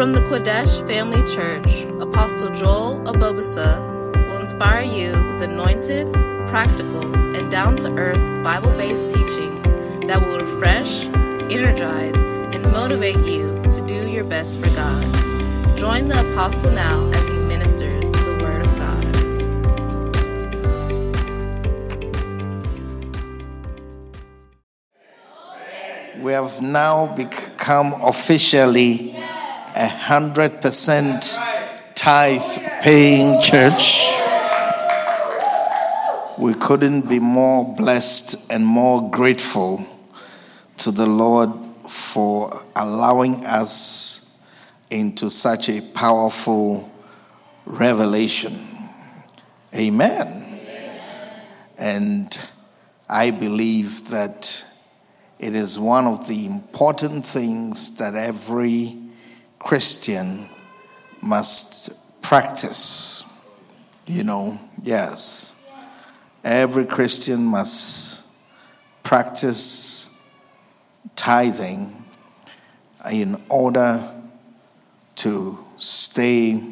From the Qodesh Family Church, Apostle Joel Abobasa will inspire you with anointed, practical, and down-to-earth Bible-based teachings that will refresh, energize, and motivate you to do your best for God. Join the Apostle now as he ministers the Word of God. We have now become officially 100% tithe-paying church. We couldn't be more blessed and more grateful to the Lord for allowing us into such a powerful revelation. Amen. And I believe that it is one of the important things that every Christian must practice. Yes. Every Christian must practice tithing in order to stay,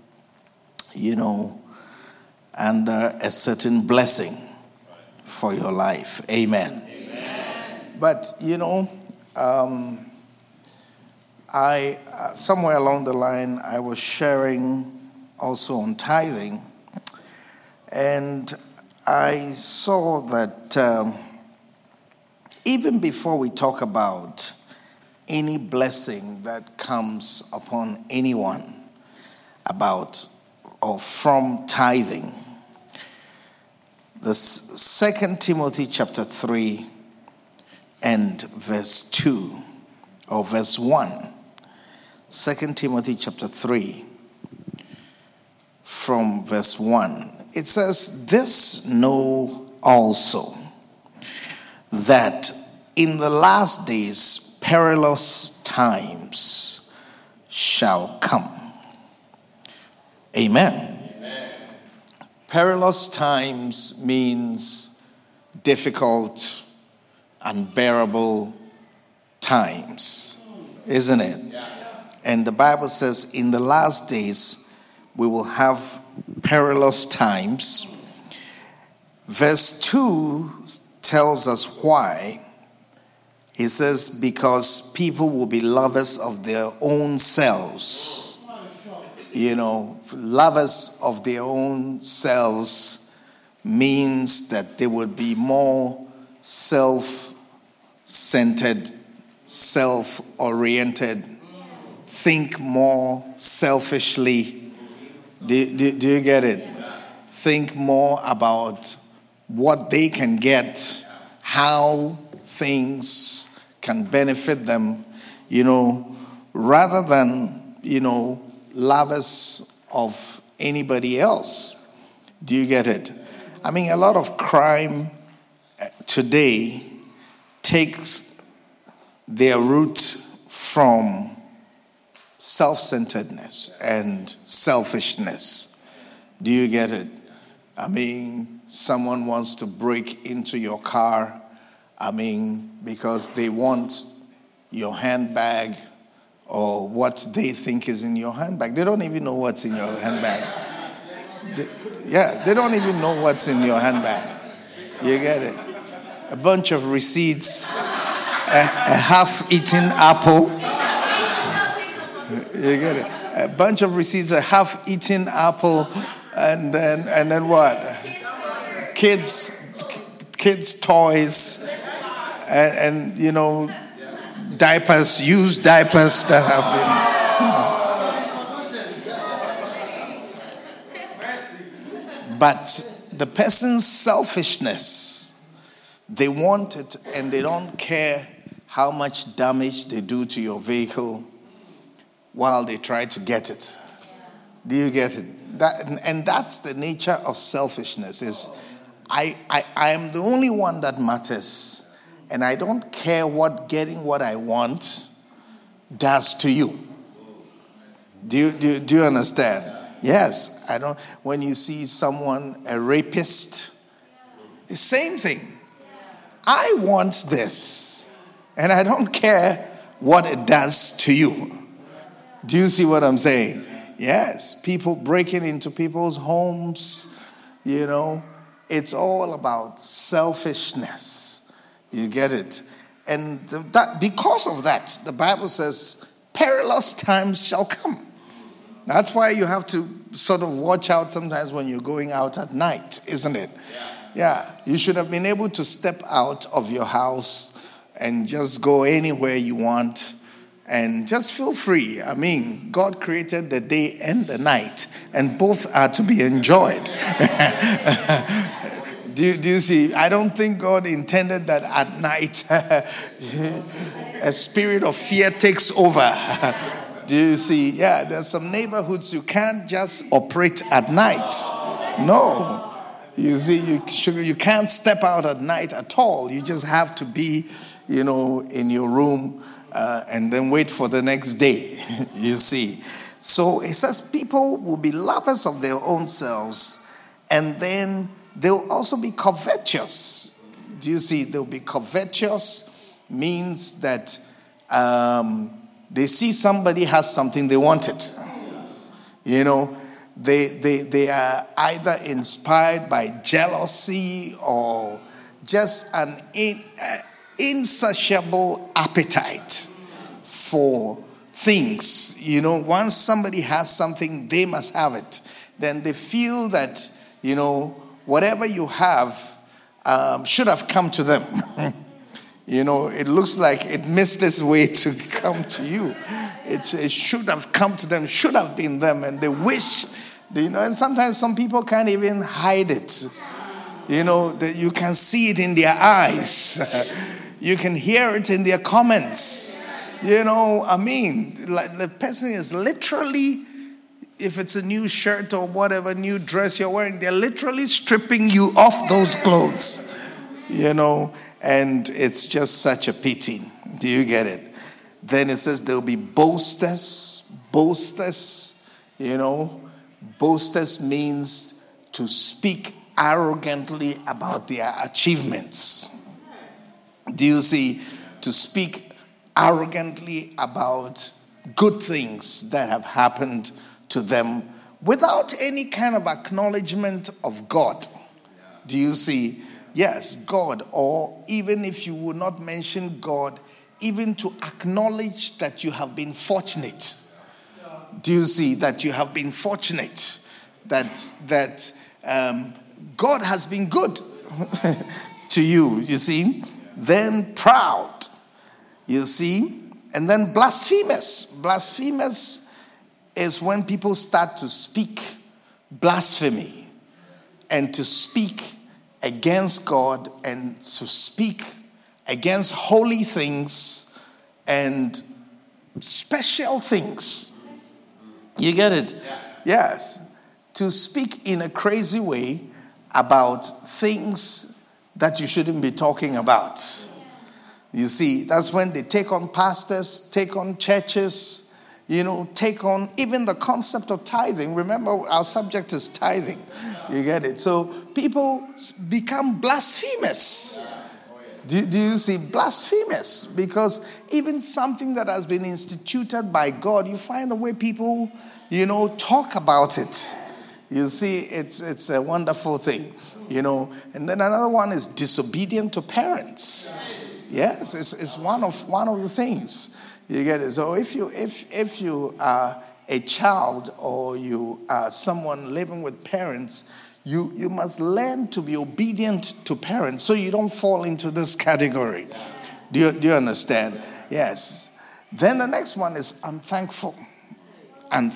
under a certain blessing for your life. Amen. But, I somewhere along the line, I was sharing also on tithing, and I saw that even before we talk about any blessing that comes upon anyone about or from tithing, the 2 Timothy chapter 3 and verse 2 or verse 1. 2 Timothy chapter 3 from verse 1. It says, "This know also, that in the last days perilous times shall come." Amen. Perilous times means difficult, unbearable times, isn't it? Yeah. And the Bible says in the last days we will have perilous times. Verse 2 tells us why. It says, because people will be lovers of their own selves. Lovers of their own selves means that they would be more self-centered, self-oriented, think more selfishly. Do you get it? Think more about what they can get, how things can benefit them, rather than, lovers of anybody else. Do you get it? I mean, a lot of crime today takes their root from self-centeredness and selfishness. Do you get it? I mean, someone wants to break into your car, because they want your handbag or what they think is in your handbag. They don't even know what's in your handbag. They don't even know what's in your handbag. You get it? A bunch of receipts, a half-eaten apple. You get it? A bunch of receipts, a half-eaten apple, and then what? Kids' toys, and diapers, used diapers that have been. But the person's selfishness, they want it and they don't care how much damage they do to your vehicle while they try to get it. Do you get it? And that's the nature of selfishness. Is I am the only one that matters, and I don't care what getting what I want does to you. Do you understand? Yes, I don't. When you see someone, a rapist, the same thing. I want this, and I don't care what it does to you. Do you see what I'm saying? Yes, people breaking into people's homes, it's all about selfishness. You get it? And that because of that, the Bible says, perilous times shall come. That's why you have to sort of watch out sometimes when you're going out at night, isn't it? Yeah, you should have been able to step out of your house and just go anywhere you want and just feel free. I mean, God created the day and the night, and both are to be enjoyed. Do you see? I don't think God intended that at night a spirit of fear takes over. Do you see? Yeah, there's some neighborhoods you can't just operate at night. No. You see, you can't step out at night at all. You just have to be, in your room and then wait for the next day. You see. So it says people will be lovers of their own selves, and then they'll also be covetous. Do you see? They'll be covetous means that they see somebody has something, they want it. They are either inspired by jealousy or just an insatiable appetite for things. Once somebody has something, they must have it. Then they feel that, whatever you have should have come to them. It looks like it missed its way to come to you. It should have come to them, should have been them, and they wish, and sometimes some people can't even hide it. That you can see it in their eyes. You can hear it in their comments. Like the person is literally, if it's a new shirt or whatever, new dress you're wearing, they're literally stripping you off those clothes. And it's just such a pity. Do you get it? Then it says there'll be boasters. Boasters, boasters means to speak arrogantly about their achievements. Do you see? To speak arrogantly about good things that have happened to them without any kind of acknowledgement of God. Do you see? Yes, God, or even if you would not mention God, even to acknowledge that you have been fortunate. Do you see that you have been fortunate? That God has been good to you, you see? Then proud, you see? And then blasphemous. Blasphemous is when people start to speak blasphemy and to speak against God and to speak against holy things and special things. You get it? Yes. To speak in a crazy way about things that you shouldn't be talking about. You see, that's when they take on pastors, take on churches, take on even the concept of tithing. Remember, our subject is tithing. You get it? So people become blasphemous. Do you see? Blasphemous. Because even something that has been instituted by God, you find the way people, talk about it. You see, it's a wonderful thing, And then another one is disobedient to parents. Yes, it's one of the things. You get it? So if you are a child or you are someone living with parents, you must learn to be obedient to parents so you don't fall into this category. Do you understand? Yes. Then the next one is unthankful and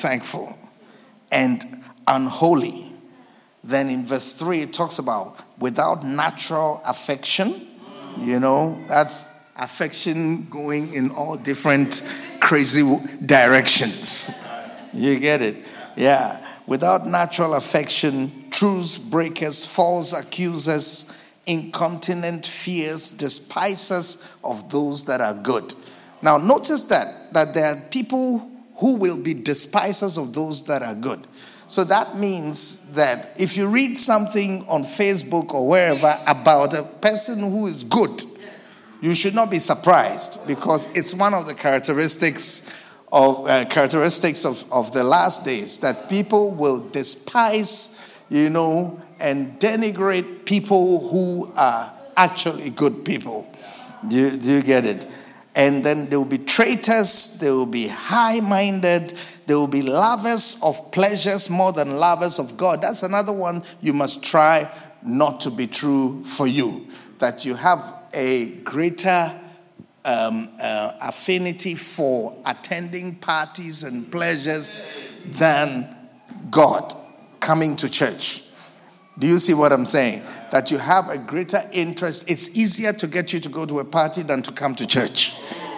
unholy. Then in verse 3 it talks about without natural affection. That's affection going in all different crazy directions. You get it? Yeah. Without natural affection, truce breakers, false accusers, incontinent fears, despisers of those that are good. Now notice that there are people who will be despisers of those that are good. So that means that if you read something on Facebook or wherever about a person who is good, you should not be surprised, because it's one of the characteristics characteristics of the last days, that people will despise, and denigrate people who are actually good people. Do you get it? And then there will be traitors, there will be high-minded, there will be lovers of pleasures more than lovers of God. That's another one you must try not to be true for you. That you have a greater affinity for attending parties and pleasures than God, coming to church. Do you see what I'm saying? That you have a greater interest. It's easier to get you to go to a party than to come to church.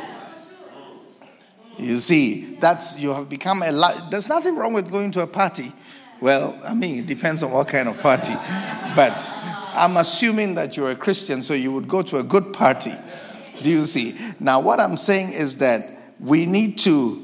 You see, you have become there's nothing wrong with going to a party. Well, it depends on what kind of party. But I'm assuming that you're a Christian, so you would go to a good party. Do you see? Now, what I'm saying is that we need to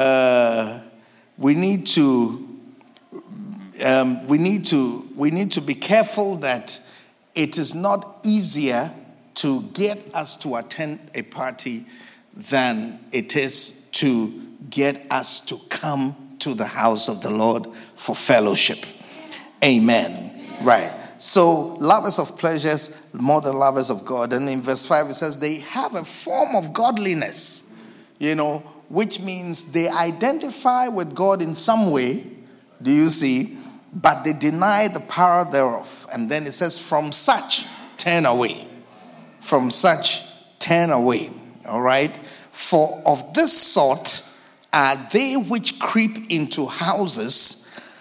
be careful that it is not easier to get us to attend a party than it is to get us to come to the house of the Lord for fellowship. Amen. Right. So, lovers of pleasures more than lovers of God. And in verse 5 it says they have a form of godliness, which means they identify with God in some way. Do you see? But they deny the power thereof. And then it says, from such turn away. From such turn away. All right? For of this sort are they which creep into houses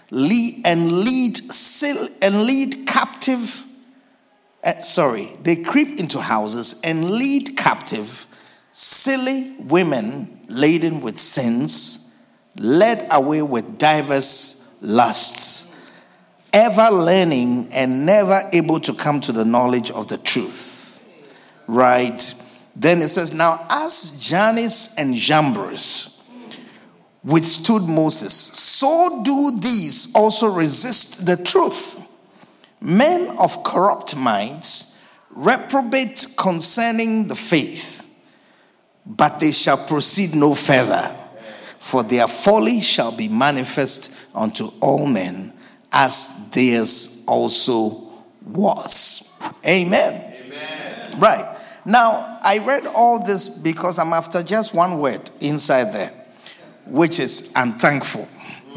they creep into houses and lead captive silly women laden with sins, led away with divers lusts, ever learning and never able to come to the knowledge of the truth. Right? Then it says, now as Jannes and Jambres withstood Moses, so do these also resist the truth. Men of corrupt minds, reprobate concerning the faith, but they shall proceed no further, for their folly shall be manifest unto all men, as theirs also was. Amen. Amen. Right. Now, I read all this because I'm after just one word inside there, which is unthankful.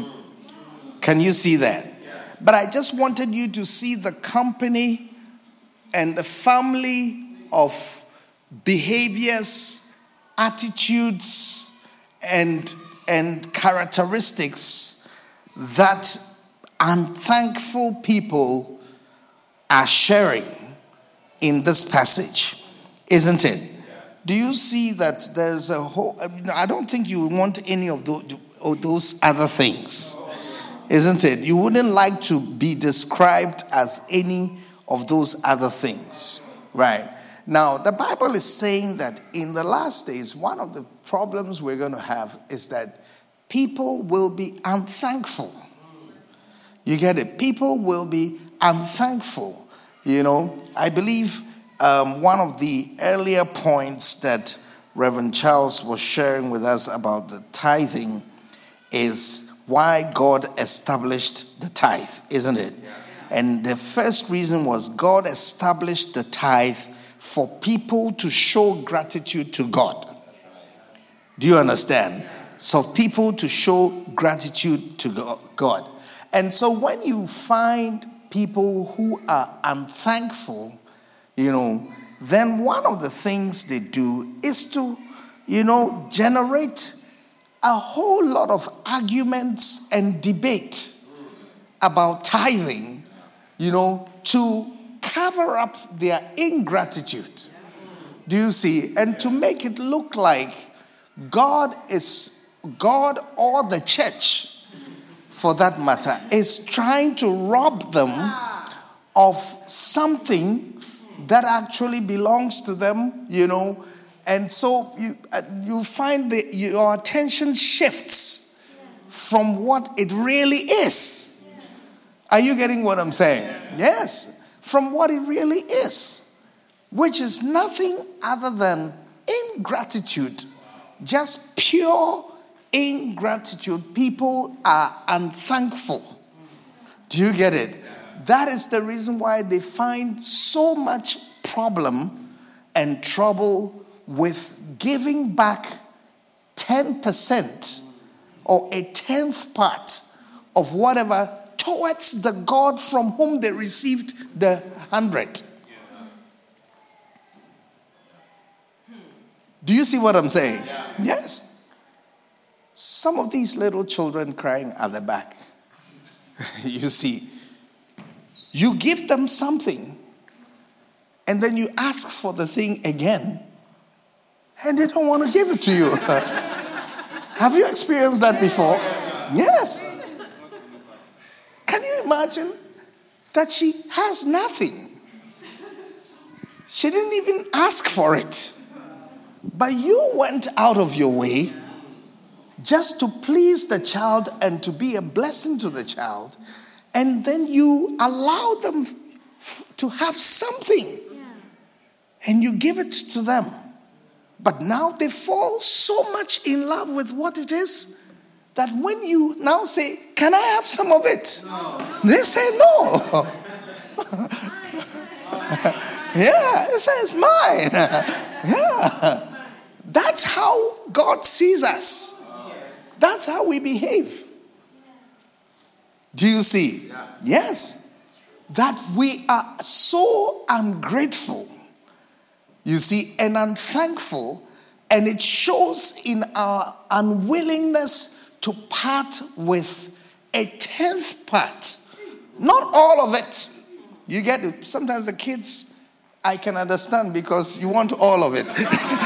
Can you see that? Yes. But I just wanted you to see the company and the family of behaviors, attitudes, and characteristics that unthankful people are sharing in this passage, isn't it? Do you see that there's a whole... I don't think you want any of those other things, isn't it? You wouldn't like to be described as any of those other things, right? Now, the Bible is saying that in the last days, one of the problems we're going to have is that people will be unthankful. You get it? People will be unthankful. I believe... one of the earlier points that Reverend Charles was sharing with us about the tithing is why God established the tithe, isn't it? Yeah. And the first reason was God established the tithe for people to show gratitude to God. Do you understand? So people to show gratitude to God. And so when you find people who are unthankful, then one of the things they do is to, generate a whole lot of arguments and debate about tithing, to cover up their ingratitude. Do you see? And to make it look like God or the church, for that matter, is trying to rob them of something that actually belongs to them, and so you find that your attention shifts from what it really is. Are you getting what I'm saying? Yes, from what it really is, which is nothing other than ingratitude, just pure ingratitude. People are unthankful. Do you get it? That is the reason why they find so much problem and trouble with giving back 10% or a 10th part of whatever towards the God from whom they received the 100. Do you see what I'm saying? Yes. Some of these little children crying at the back. You see, you give them something and then you ask for the thing again and they don't want to give it to you. Have you experienced that before? Yes. Can you imagine that she has nothing? She didn't even ask for it. But you went out of your way just to please the child and to be a blessing to the child. And then you allow them to have something. And you give it to them. But now they fall so much in love with what it is that when you now say, can I have some of it? No. They say no. Yeah, they say it's mine. Yeah. That's how God sees us. That's how we behave. Do you see? Yes. That we are so ungrateful, you see, and unthankful, and it shows in our unwillingness to part with a 10th part. Not all of it. You get it? Sometimes the kids, I can understand because you want all of it.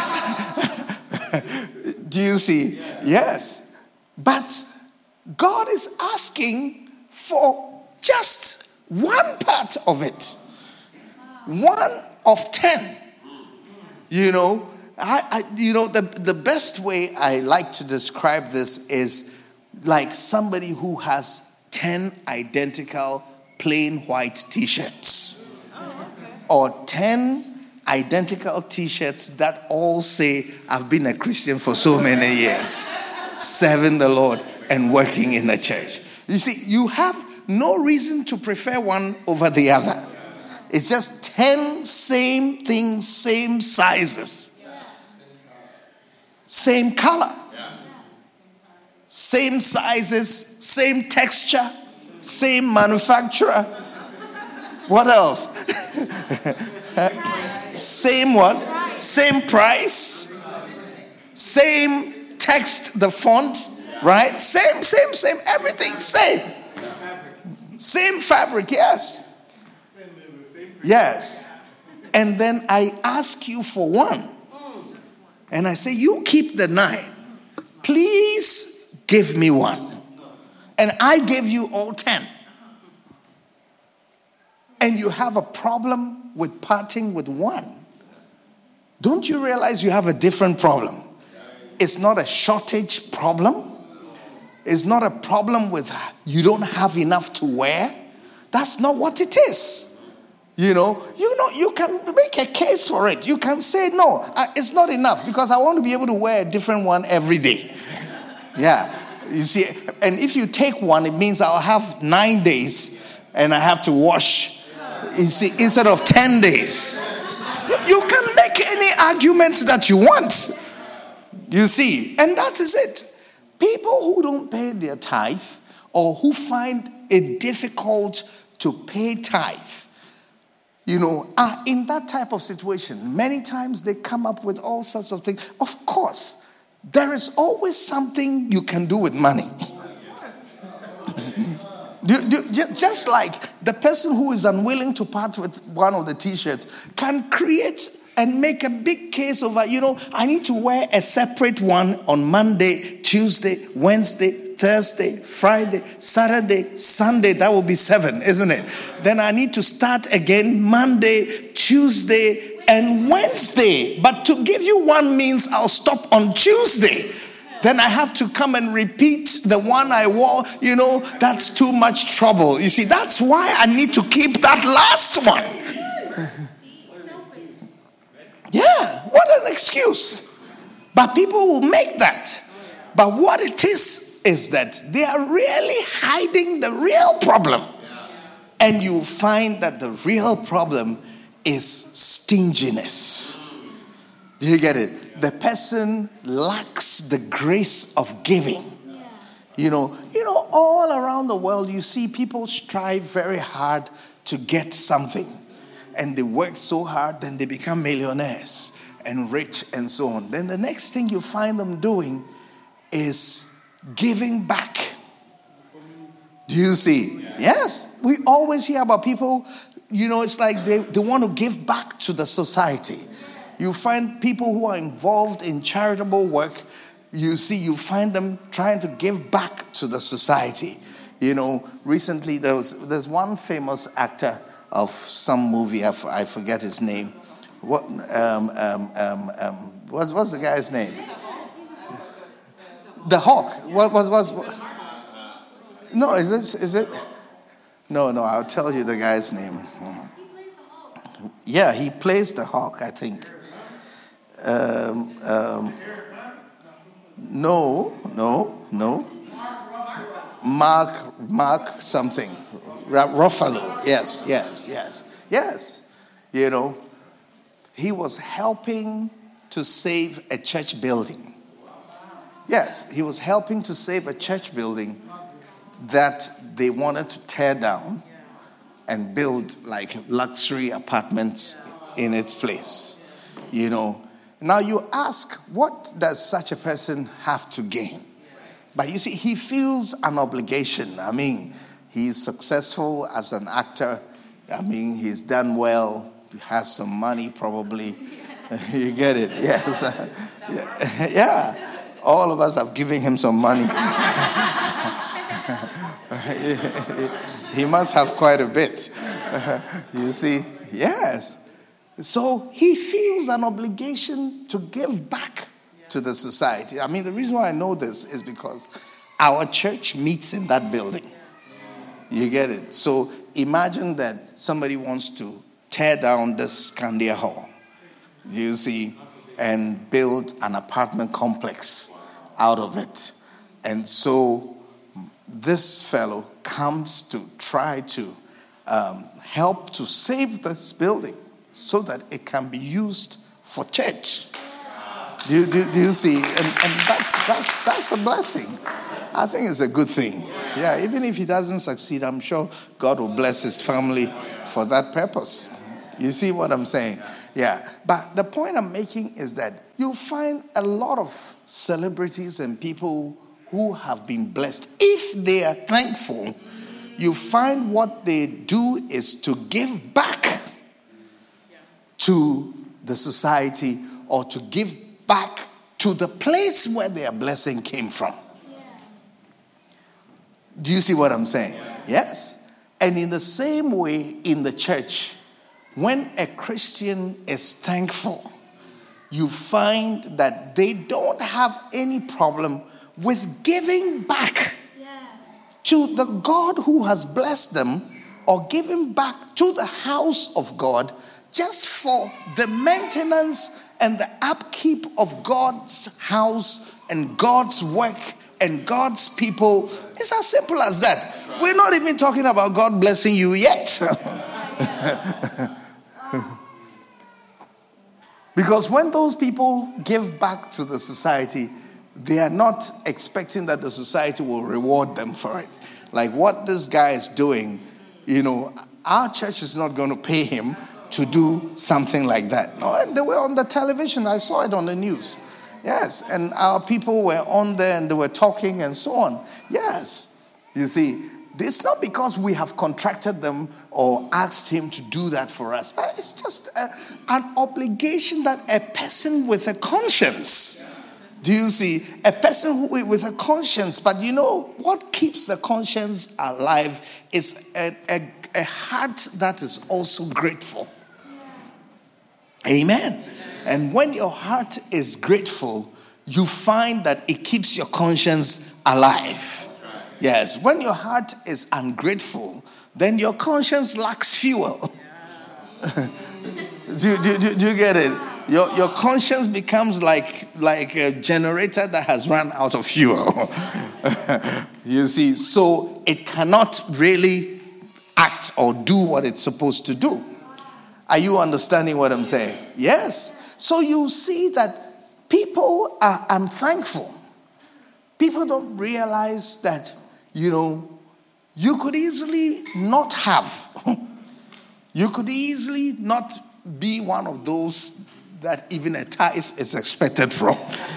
Do you see? Yes. But God is asking for just one part of it. 1 of 10. You know, the best way I like to describe this is like somebody who has 10 identical plain white t-shirts. Or 10 identical t-shirts that all say, I've been a Christian for so many years, serving the Lord and working in the church. You see, you have no reason to prefer one over the other. It's just 10 same things, same sizes, same color, same sizes, same texture, same manufacturer. What else? Same what? Same price. Same text, the font, right? Same, everything same. Same fabric, yes. Yes. And then I ask you for one. And I say, you keep the 9. Please give me one. And I give you all 10. And you have a problem with parting with one. Don't you realize you have a different problem? It's not a shortage problem. It's not a problem with you don't have enough to wear. That's not what it is. You know, you can make a case for it. You can say, no, it's not enough because I want to be able to wear a different one every day. Yeah. You see, and if you take one, it means I'll have 9 days and I have to wash, you see, instead of 10 days. You can make any argument that you want. You see, and that is it. People who don't pay their tithe or who find it difficult to pay tithe, you know, are in that type of situation. Many times they come up with all sorts of things. Of course, there is always something you can do with money. Just like the person who is unwilling to part with one of the t-shirts can create and make a big case over, I need to wear a separate one on Monday, Tuesday, Wednesday, Thursday, Friday, Saturday, Sunday. That will be 7, isn't it? Then I need to start again Monday, Tuesday, and Wednesday. But to give you one means I'll stop on Tuesday. Then I have to come and repeat the one I wore. That's too much trouble. You see, that's why I need to keep that last one. Yeah, what an excuse. But people will make that. But what it is that they are really hiding the real problem. And you find that the real problem is stinginess. Do you get it? The person lacks the grace of giving. You know, all around the world, you see people strive very hard to get something. And they work so hard, then they become millionaires and rich and so on. Then the next thing you find them doing is giving back. Do you see? Yes. We always hear about people, it's like they want to give back to the society. You find people who are involved in charitable work, you find them trying to give back to the society. Recently there's one famous actor of some movie, I forget his name. What's the guy's name? The Hawk. No, is it? No, I'll tell you the guy's name. Yeah, he plays the Hawk, I think. No. Mark something. Ruffalo. Yes. He was helping to save a church building. Yes, he was helping to save a church building that they wanted to tear down and build like luxury apartments in its place. Now you ask, what does such a person have to gain? But you see, he feels an obligation. I mean, he's successful as an actor. I mean, he's done well. He has some money probably. You get it? Yes. Yeah. All of us have given him some money. He must have quite a bit. You see? Yes. So he feels an obligation to give back to the society. I mean, the reason why I know this is because our church meets in that building. You get it? So imagine that somebody wants to tear down this Scandia Hall, you see, and build an apartment complex out of it. And so this fellow comes to try to help to save this building so that it can be used for church. Do you see? And that's a blessing. I think it's a good thing. Yeah, even if he doesn't succeed, I'm sure God will bless his family for that purpose. You see what I'm saying? Yeah. But the point I'm making is that you'll find a lot of celebrities and people who have been blessed. If they are thankful, you find what they do is to give back to the society or to give back to the place where their blessing came from. Do you see what I'm saying? Yes. And in the same way, in the church, when a Christian is thankful, you find that they don't have any problem with giving back to the God who has blessed them, or giving back to the house of God just for the maintenance and the upkeep of God's house and God's work and God's people. It's as simple as that. We're not even talking about God blessing you yet. Because when those people give back to the society, they are not expecting that the society will reward them for it. Like what this guy is doing, our church is not going to pay him to do something like that. No, and they were on the television. I saw it on the news. Yes, and our people were on there and they were talking and so on. Yes, you see, it's not because we have contracted them or asked him to do that for us, but it's just an obligation that a person with a conscience. Do you see? A person with a conscience, but what keeps the conscience alive is a heart that is also grateful. Amen. And when your heart is grateful, you find that it keeps your conscience alive. Yes. When your heart is ungrateful, then your conscience lacks fuel. Do you get it? Your conscience becomes like a generator that has run out of fuel. You see, so it cannot really act or do what it's supposed to do. Are you understanding what I'm saying? Yes. So you see that people are unthankful. People don't realize that, you could easily not have. You could easily not be one of those that even a tithe is expected from.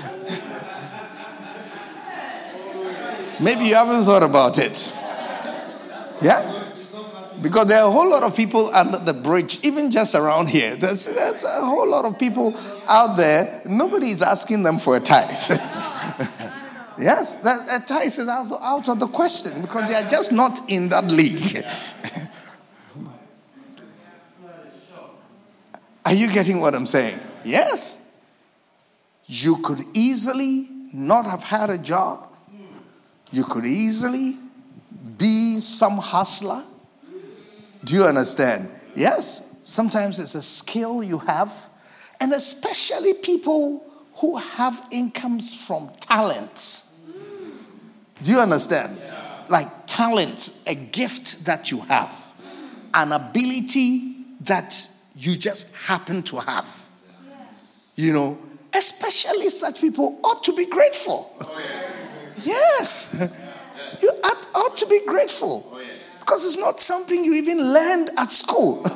Maybe you haven't thought about it. Yeah? Because there are a whole lot of people under the bridge, even just around here. There's a whole lot of people out there. Nobody is asking them for a tithe. Yes, a tithe is out of the question because they are just not in that league. Are you getting what I'm saying? Yes. You could easily not have had a job. You could easily be some hustler. Do you understand? Yes. Sometimes it's a skill you have. And especially people who have incomes from talents. Do you understand? Like talent, a gift that you have. An ability that you just happen to have. Especially such people ought to be grateful. Yes. You ought to be grateful. Because it's not something you even learned at school.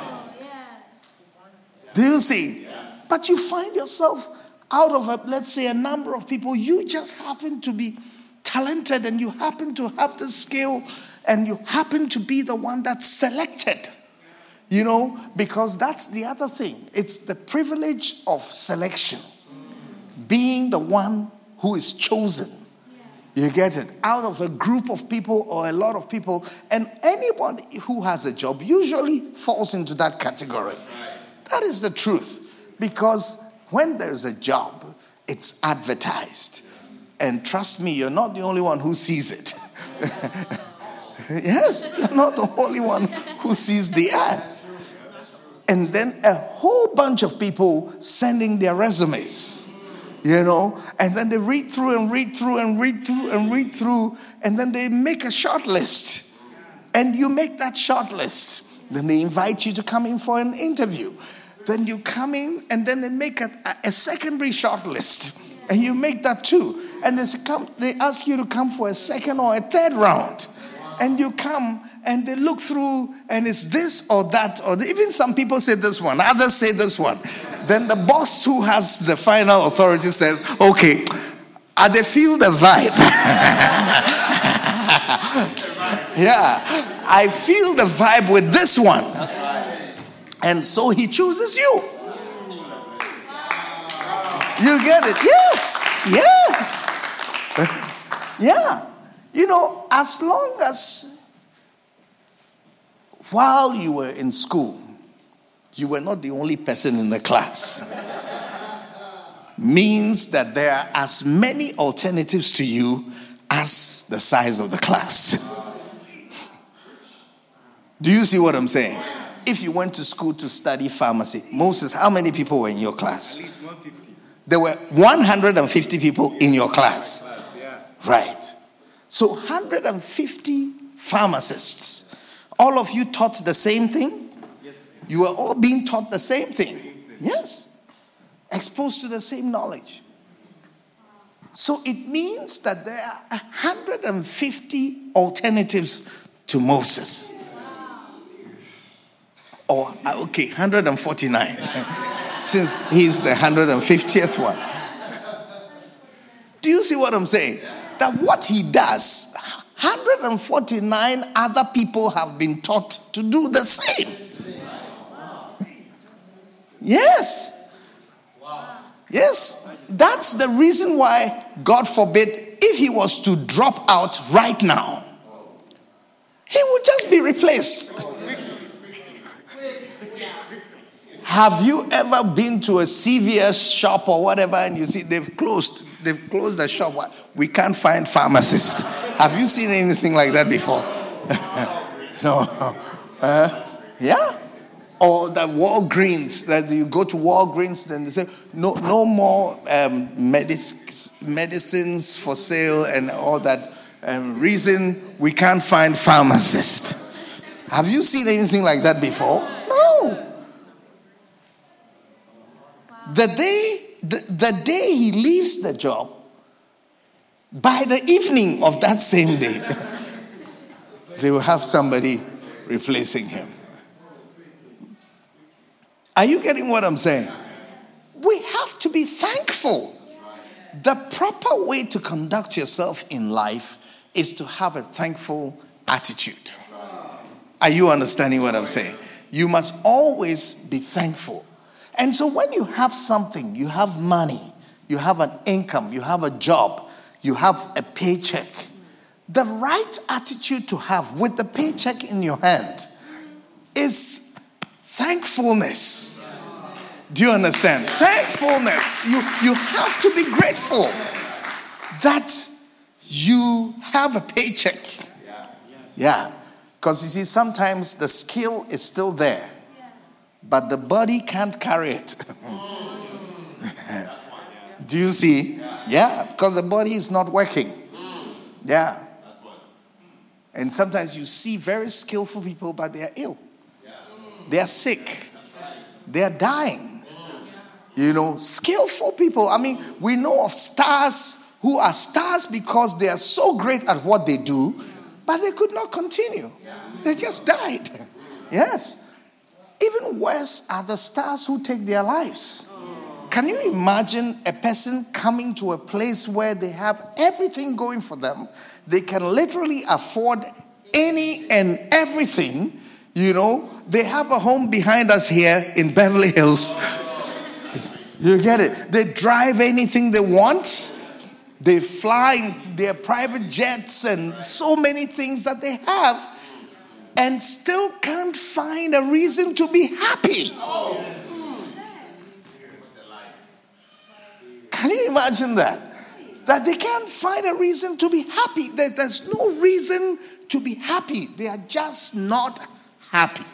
Do you see? But you find yourself out of, let's say, a number of people. You just happen to be talented and you happen to have the skill and you happen to be the one that's selected. Because that's the other thing. It's the privilege of selection. Being the one who is chosen. You get it? Out of a group of people or a lot of people. And anyone who has a job usually falls into that category. That is the truth. Because when there's a job, it's advertised. And trust me, you're not the only one who sees it. Yes, you're not the only one who sees the ad. And then a whole bunch of people sending their resumes, and then they read through and read through and read through and read through, and then they make a short list. And you make that short list. Then they invite you to come in for an interview. Then you come in, and then they make a secondary short list. And you make that too. And they ask you to come for a second or a third round. And you come, and they look through, and it's this or that, or even some people say this one, others say this one. Then the boss who has the final authority says, okay, they feel the vibe. Yeah, I feel the vibe with this one. And so he chooses you. You get it? Yes. Yeah. As long as while you were in school, you were not the only person in the class, means that there are as many alternatives to you as the size of the class. Do you see what I'm saying? If you went to school to study pharmacy, Moses, how many people were in your class? At least 150. There were 150 people in your class. Right. So 150 pharmacists. All of you taught the same thing? Yes. You were all being taught the same thing. Yes. Exposed to the same knowledge. So it means that there are 150 alternatives to Moses. Or, 149. Since he's the 150th one. Do you see what I'm saying? That what he does, 149 other people have been taught to do the same. Yes. Yes. That's the reason why, God forbid, if he was to drop out right now, he would just be replaced. Have you ever been to a CVS shop or whatever and you see they've closed the shop? We can't find pharmacists. Have you seen anything like that before? No. Yeah. Or that Walgreens, that you go to Walgreens, then they say, no more medicines for sale and all that. Reason we can't find pharmacists. Have you seen anything like that before? No. The day he leaves the job, by the evening of that same day, they will have somebody replacing him. Are you getting what I'm saying? We have to be thankful. The proper way to conduct yourself in life is to have a thankful attitude. Are you understanding what I'm saying? You must always be thankful. And so when you have something, you have money, you have an income, you have a job, you have a paycheck, the right attitude to have with the paycheck in your hand is thankfulness. Do you understand? Thankfulness. You have to be grateful that you have a paycheck. Yeah. Because you see, sometimes the skill is still there, but the body can't carry it. Do you see? Yeah, because the body is not working. Yeah. And sometimes you see very skillful people, but they are ill. They are sick. They are dying. You know, skillful people. I mean, we know of stars who are stars because they are so great at what they do, but they could not continue. They just died. Yes. Even worse are the stars who take their lives. Can you imagine a person coming to a place where they have everything going for them? They can literally afford any and everything. You know, they have a home behind us here in Beverly Hills. You get it? They drive anything they want. They fly in their private jets and so many things that they have, and still can't find a reason to be happy. Can you imagine that? That they can't find a reason to be happy. That there's no reason to be happy. They are just not happy.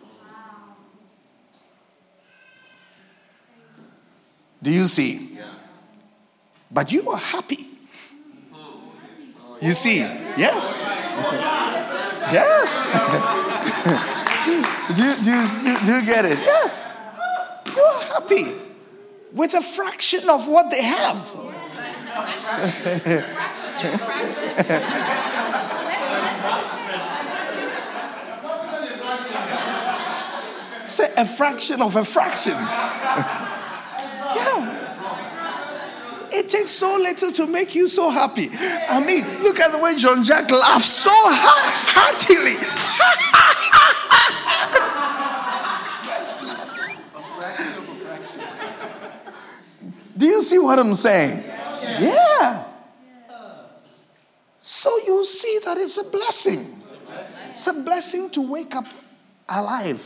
Do you see? But you are happy. You see? Yes. Yes. do you get it? Yes. You are happy with a fraction of what they have. Say a fraction of a fraction. Yeah. It takes so little to make you so happy. I mean, look at the way Jean-Jacques laughs so heartily. Do you see what I'm saying? Yeah. So you see that it's a blessing. It's a blessing to wake up alive.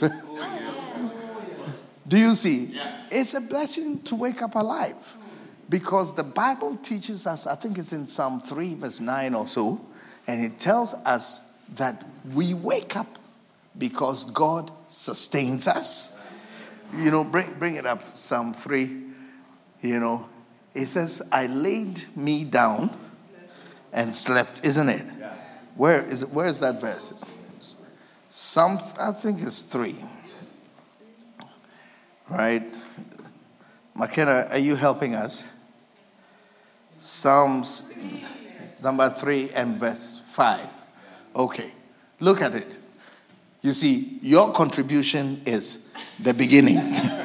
Do you see? It's a blessing to wake up alive. Because the Bible teaches us, I think it's in Psalm 3 verse 9 or so, and it tells us that we wake up because God sustains us. You know, bring it up, Psalm 3. You know, it says, I laid me down and slept, isn't it? Where is that verse? Psalm, I think it's 3. Right? McKenna, are you helping us? Psalms number 3 and verse 5. Okay. Look at it. You see, your contribution is the beginning.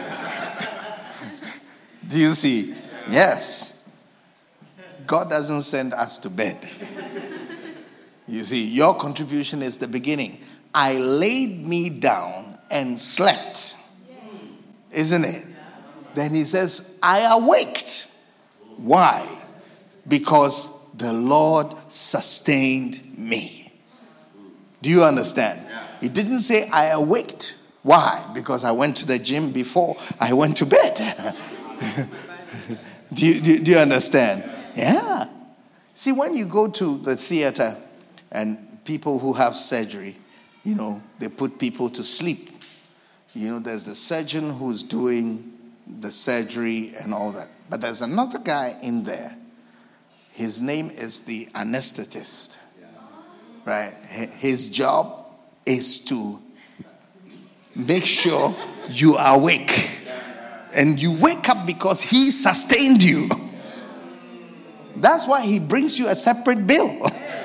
Do you see? Yes. God doesn't send us to bed. You see, your contribution is the beginning. I laid me down and slept. Isn't it? Then he says, I awaked. Why? Because the Lord sustained me. Do you understand? He didn't say I awaked. Why? Because I went to the gym before I went to bed. Do you understand? Yeah. See, when you go to the theater and people who have surgery, you know, they put people to sleep. There's the surgeon who's doing the surgery and all that. But there's another guy in there. His name is the anesthetist. Right? His job is to make sure you are awake. And you wake up because he sustained you. That's why he brings you a separate bill.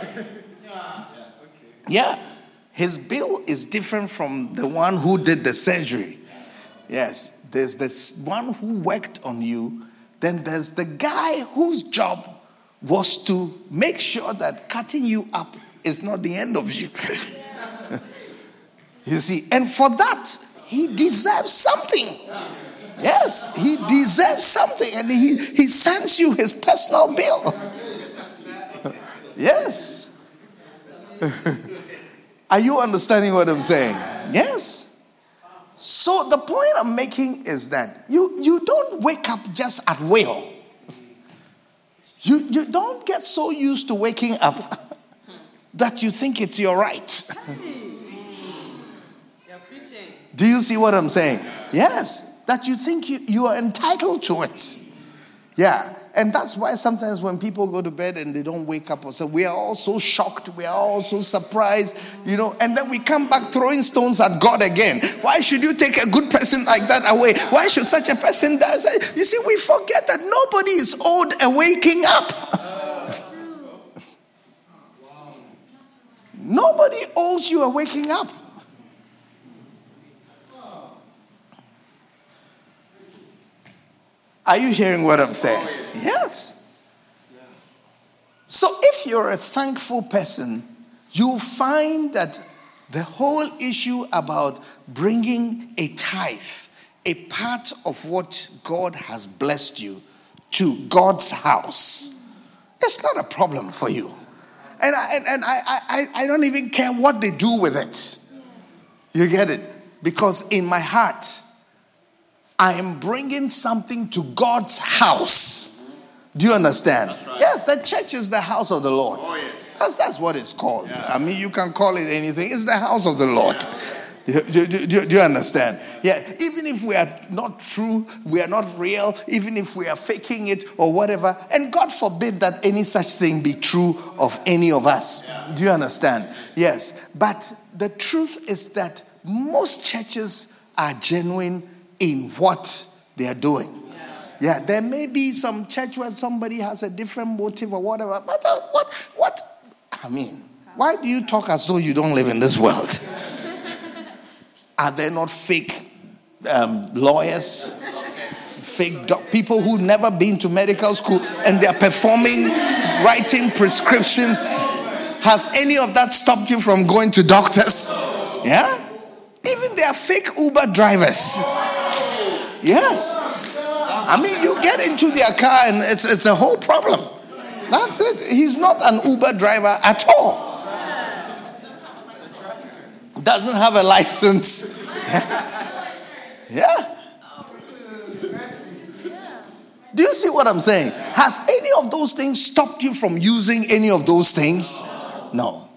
Yeah. His bill is different from the one who did the surgery. Yes. There's this one who worked on you. Then there's the guy whose job was to make sure that cutting you up is not the end of you. You see, and for that, he deserves something. Yes, he deserves something, and he sends you his personal bill. Yes. Are you understanding what I'm saying? Yes. So the point I'm making is that you don't wake up just at will. You don't get so used to waking up that you think it's your right. Do you see what I'm saying? Yes, that you think you are entitled to it. Yeah, and that's why sometimes when people go to bed and they don't wake up, or so we are all so shocked, we are all so surprised, and then we come back throwing stones at God again. Why should you take a good person like that away? Why should such a person die? You see, we forget that nobody is owed a waking up. Nobody owes you a waking up. Are you hearing what I'm saying? Yes. So if you're a thankful person, you'll find that the whole issue about bringing a tithe, a part of what God has blessed you, to God's house, it's not a problem for you. And I don't even care what they do with it. You get it? Because in my heart, I am bringing something to God's house. Do you understand? Right. Yes, the church is the house of the Lord. Oh, yes. That's what it's called. Yeah. I mean, you can call it anything. It's the house of the Lord. Yeah. Do you understand? Yeah. Even if we are not true, we are not real, even if we are faking it or whatever, and God forbid that any such thing be true of any of us. Yeah. Do you understand? Yes. But the truth is that most churches are genuine in what they are doing. Yeah, there may be some church where somebody has a different motive or whatever. But what? I mean, why do you talk as though you don't live in this world? Are there not fake lawyers, fake people who never been to medical school and they are performing, writing prescriptions? Has any of that stopped you from going to doctors? Yeah? Even there are fake Uber drivers. Yes. I mean, you get into their car and it's a whole problem. That's it. He's not an Uber driver at all. Doesn't have a license. Yeah. Do you see what I'm saying? Has any of those things stopped you from using any of those things? No.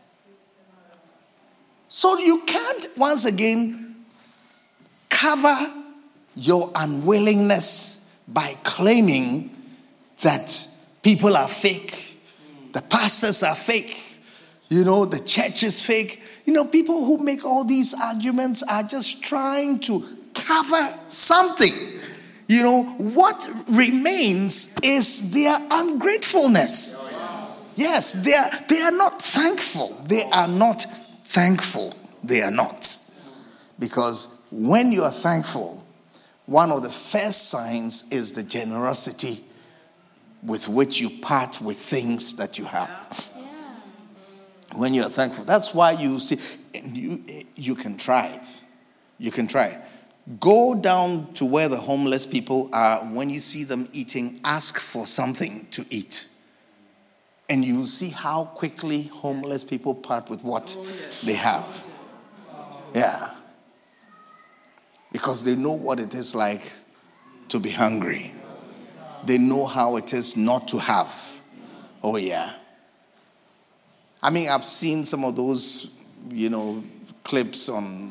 So you can't, once again, cover your unwillingness by claiming that people are fake, the pastors are fake, the church is fake. People who make all these arguments are just trying to cover something. What remains is their ungratefulness. Yes, they are not thankful. They are not thankful. They are not. Because when you are thankful, one of the first signs is the generosity with which you part with things that you have. Yeah. When you are thankful. That's why you see, you can try it. You can try it. Go down to where the homeless people are. When you see them eating, ask for something to eat. And you will see how quickly homeless people part with what they have. Yeah. Because they know what it is like to be hungry. They know how it is not to have. Oh, yeah. I mean, I've seen some of those, clips on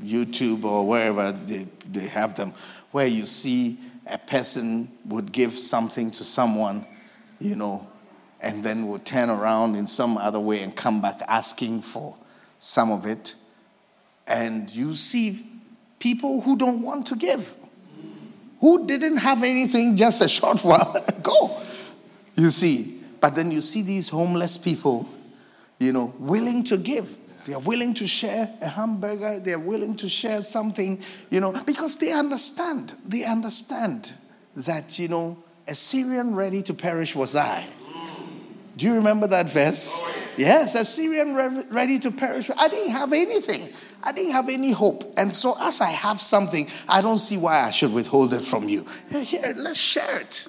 YouTube or wherever they have them, where you see a person would give something to someone, and then would turn around in some other way and come back asking for some of it. And you see people who don't want to give, who didn't have anything just a short while ago, you see. But then you see these homeless people, willing to give. They are willing to share a hamburger. They are willing to share something, because they understand. They understand that, a Syrian ready to perish was I. Do you remember that verse? Oh, yes, a Syrian ready to perish. I didn't have anything. I didn't have any hope. And so as I have something, I don't see why I should withhold it from you. Here, let's share it.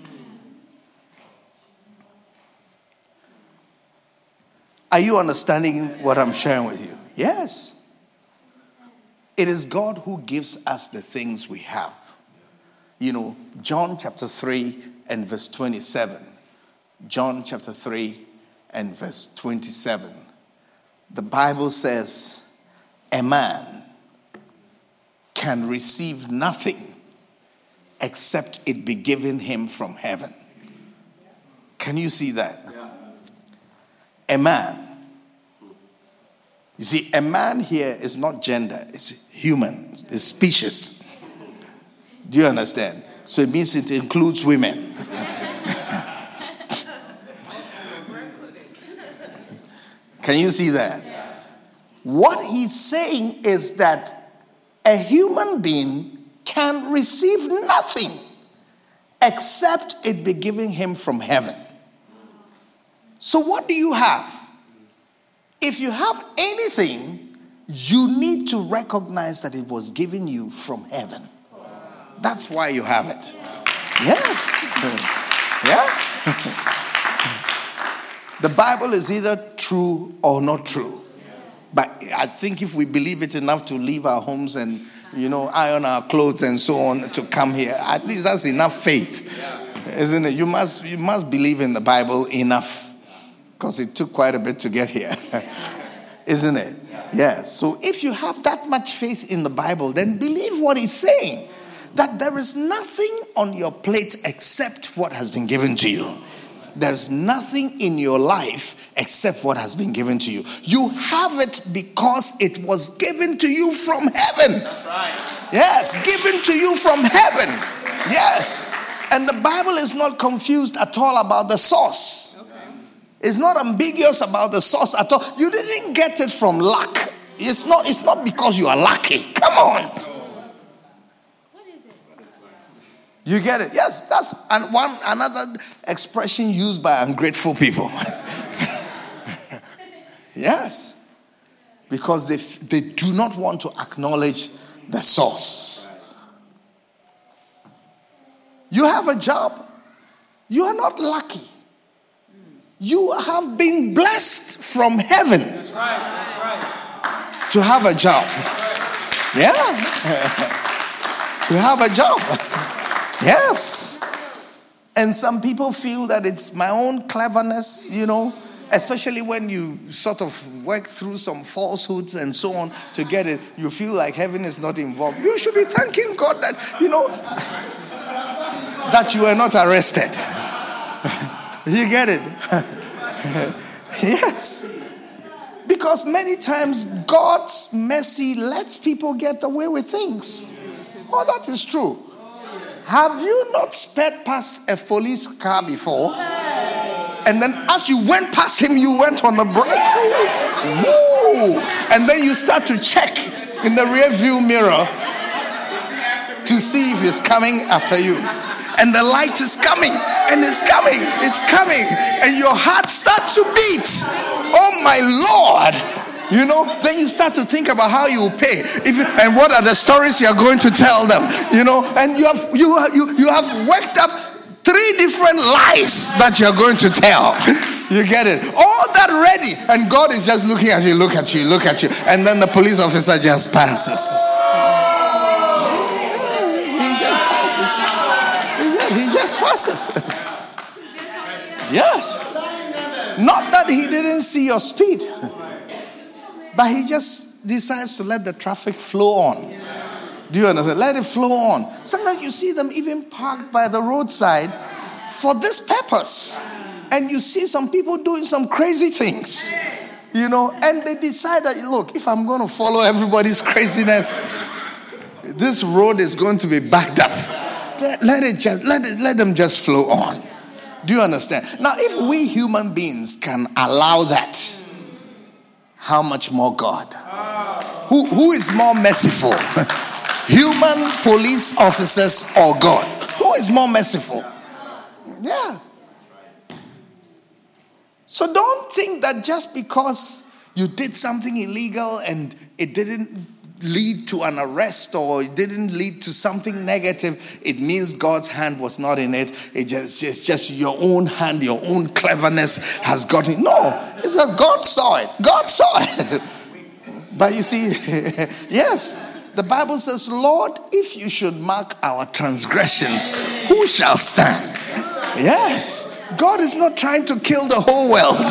Are you understanding what I'm sharing with you? Yes. It is God who gives us the things we have. John chapter 3 and verse 27. John chapter 3 and verse 27. The Bible says, a man can receive nothing except it be given him from heaven. Can you see that? A man. You see, a man here is not gender, it's human, it's species. Do you understand? So it means it includes women. Can you see that? What he's saying is that a human being can receive nothing except it be given him from heaven. So what do you have? If you have anything, you need to recognize that it was given you from heaven. That's why you have it. Yes. Yeah. The Bible is either true or not true. But I think if we believe it enough to leave our homes and, iron our clothes and so on to come here, at least that's enough faith. Isn't it? You must believe in the Bible enough. Because it took quite a bit to get here. Isn't it? Yes. So if you have that much faith in the Bible, then believe what he's saying. That there is nothing on your plate except what has been given to you. There's nothing in your life except what has been given to you. You have it because it was given to you from heaven. That's right. Yes, given to you from heaven. Yes. And the Bible is not confused at all about the source. Okay. It's not ambiguous about the source at all. You didn't get it from luck. It's not because you are lucky. Come on. You get it? Yes, that's another expression used by ungrateful people. Yes. Because they do not want to acknowledge the source. You have a job. You are not lucky. You have been blessed from heaven. That's right. That's right. To have a job. Right. Yeah. To have a job. Yes. And some people feel that it's my own cleverness, especially when you sort of work through some falsehoods and so on to get it. You feel like heaven is not involved. You should be thanking God that, that you were not arrested. You get it? Yes. Because many times God's mercy lets people get away with things. Oh, that is true. Have you not sped past a police car before? And then as you went past him, you went on the brake. Woo! And then you start to check in the rear view mirror to see if he's coming after you. And the light is coming, and it's coming, and your heart starts to beat. Oh my Lord! Then you start to think about how you will pay, and what are the stories you are going to tell them. And you have worked up 3 different lies that you are going to tell. You get it? All that ready, and God is just looking at you, look at you, and then the police officer just passes. He just passes. Yes. Not that he didn't see your speed, but he just just decides to let the traffic flow on. Do you understand? Let it flow on. Sometimes you see them even parked by the roadside for this purpose. And you see some people doing some crazy things. And they decide that, look, if I'm going to follow everybody's craziness, this road is going to be backed up. Let them just flow on. Do you understand? Now, if we human beings can allow that, how much more God? Who is more merciful? Human police officers or God? Who is more merciful? Yeah. So don't think that just because you did something illegal and it didn't lead to an arrest or it didn't lead to something negative, it means God's hand was not in it. It's just your own hand, your own cleverness has got it. No, it's that God saw it. God saw it. But you see, yes, the Bible says, Lord, if you should mark our transgressions, who shall stand? Yes. God is not trying to kill the whole world.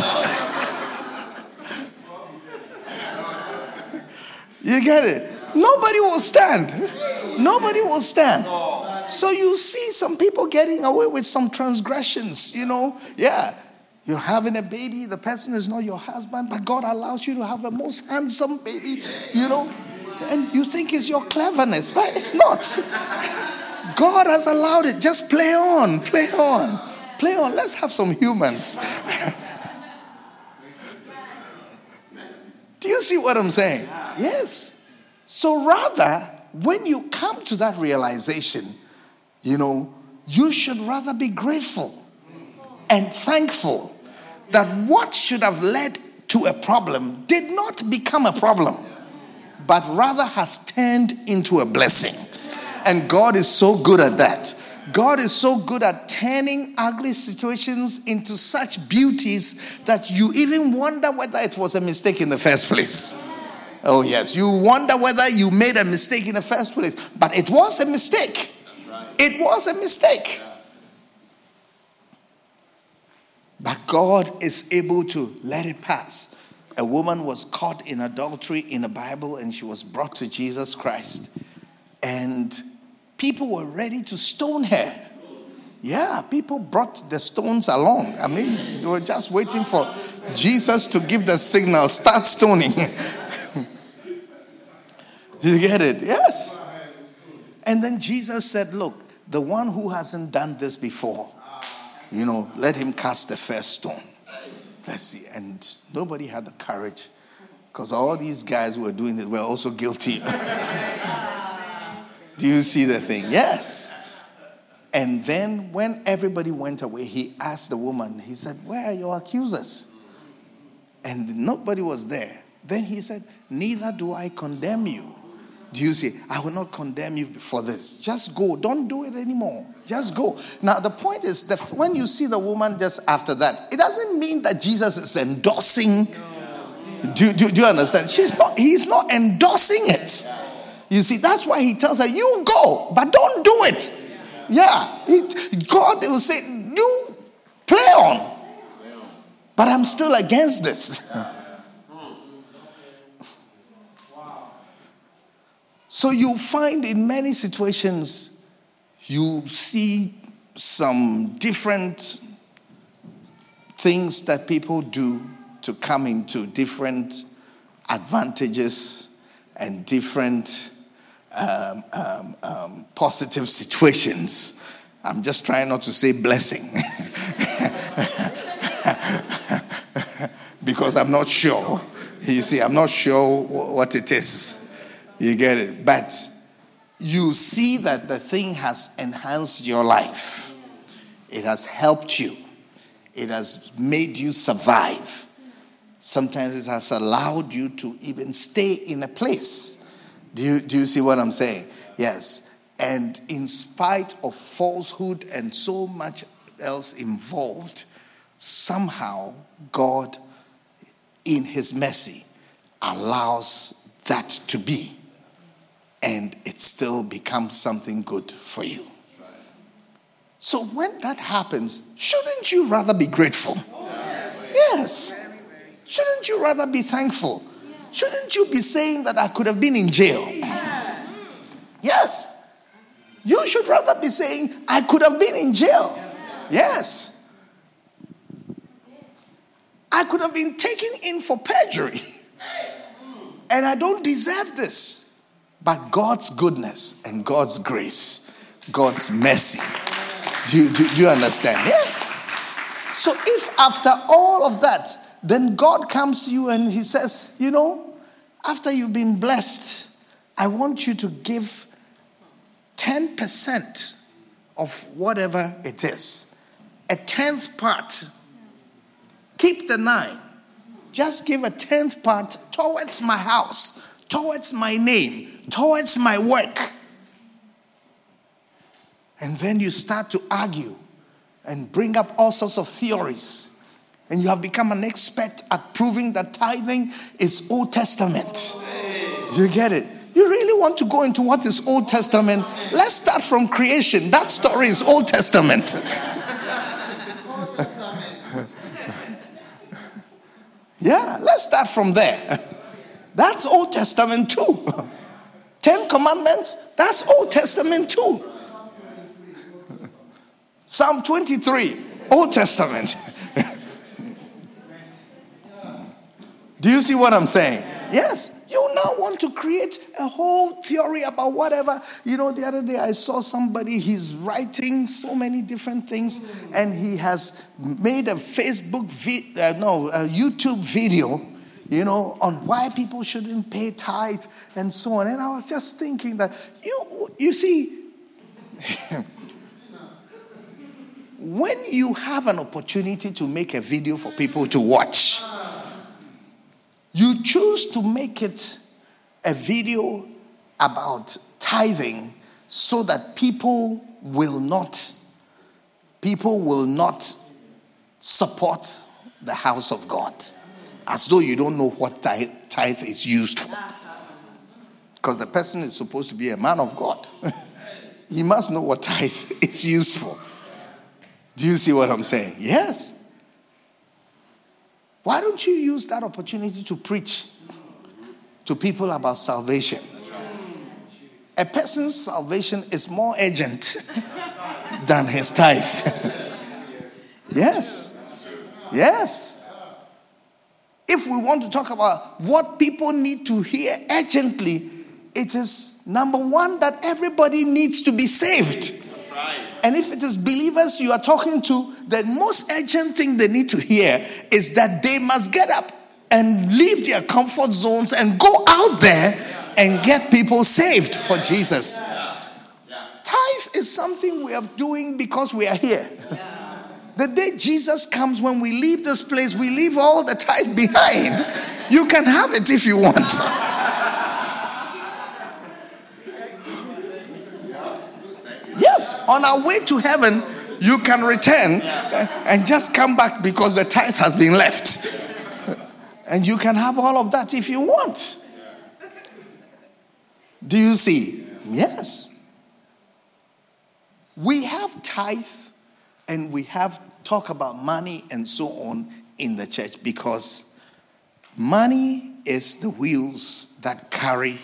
You get it? Nobody will stand. Nobody will stand. So you see some people getting away with some transgressions, Yeah. You're having a baby, the person is not your husband, but God allows you to have a most handsome baby, And you think it's your cleverness, but it's not. God has allowed it. Just play on, play on. Play on. Let's have some humans. Do you see what I'm saying? Yes. So rather, when you come to that realization, you should rather be grateful and thankful that what should have led to a problem did not become a problem, but rather has turned into a blessing. And God is so good at that. God is so good at turning ugly situations into such beauties that you even wonder whether it was a mistake in the first place. Oh yes, you wonder whether you made a mistake in the first place. But it was a mistake. It was a mistake. But God is able to let it pass. A woman was caught in adultery in the Bible and she was brought to Jesus Christ. And people were ready to stone her. Yeah, people brought the stones along. I mean, they were just waiting for Jesus to give the signal, start stoning. You get it? Yes. And then Jesus said, look, the one who hasn't done this before, let him cast the first stone. Let's see. And nobody had the courage because all these guys who were doing it were also guilty. Do you see the thing? Yes. And then when everybody went away, he asked the woman, he said, where are your accusers? And nobody was there. Then he said, neither do I condemn you. Do you see? I will not condemn you for this. Just go. Don't do it anymore. Just go. Now, the point is that when you see the woman just after that, it doesn't mean that Jesus is endorsing. Do you understand? He's not endorsing it. You see, that's why he tells her, you go, but don't do it. Yeah. God will say, you play on. But I'm still against this. So you find in many situations, you see some different things that people do to come into different advantages and different positive situations. I'm just trying not to say blessing. Because I'm not sure. You see, I'm not sure what it is. You get it? But you see that the thing has enhanced your life. It has helped you. It has made you survive. Sometimes it has allowed you to even stay in a place. Do you see what I'm saying? Yes. And in spite of falsehood and so much else involved, somehow God, in his mercy, allows that to be. And it still becomes something good for you. So when that happens, shouldn't you rather be grateful? Yes. Shouldn't you rather be thankful? Shouldn't you be saying that I could have been in jail? Yes. You should rather be saying, I could have been in jail. Yes. I could have been taken in for perjury. And I don't deserve this. But God's goodness and God's grace, God's mercy. Do you understand? Yes. So if after all of that, then God comes to you and he says, after you've been blessed, I want you to give 10% of whatever it is. A 10th part. Keep the 9. Just give a 10th part towards my house, towards my name, towards my work. And then you start to argue and bring up all sorts of theories. And you have become an expert at proving that tithing is Old Testament. You get it? You really want to go into what is Old Testament? Let's start from creation. That story is Old Testament. Yeah, let's start from there. That's Old Testament too. 10 Commandments, that's Old Testament too. Psalm 23, Old Testament. Do you see what I'm saying? Yes. You now want to create a whole theory about whatever. The other day I saw somebody, he's writing so many different things, and he has made a YouTube video, on why people shouldn't pay tithe and so on. And I was just thinking that, you see, when you have an opportunity to make a video for people to watch, you choose to make it a video about tithing so that people will not support the house of God. As though you don't know what tithe is used for. Because the person is supposed to be a man of God. He must know what tithe is used for. Do you see what I'm saying? Yes. Why don't you use that opportunity to preach to people about salvation? A person's salvation is more urgent than his tithe. Yes. Yes. If we want to talk about what people need to hear urgently, it is number one that everybody needs to be saved. And if it is believers you are talking to, the most urgent thing they need to hear is that they must get up and leave their comfort zones and go out there and get people saved for Jesus. Tithe is something we are doing because we are here. The day Jesus comes, when we leave this place, we leave all the tithe behind. You can have it if you want. Yes, on our way to heaven, you can return and just come back because the tithe has been left. And you can have all of that if you want. Do you see? Yes. We have tithe and we have talk about money and so on in the church because money is the wheels that carry,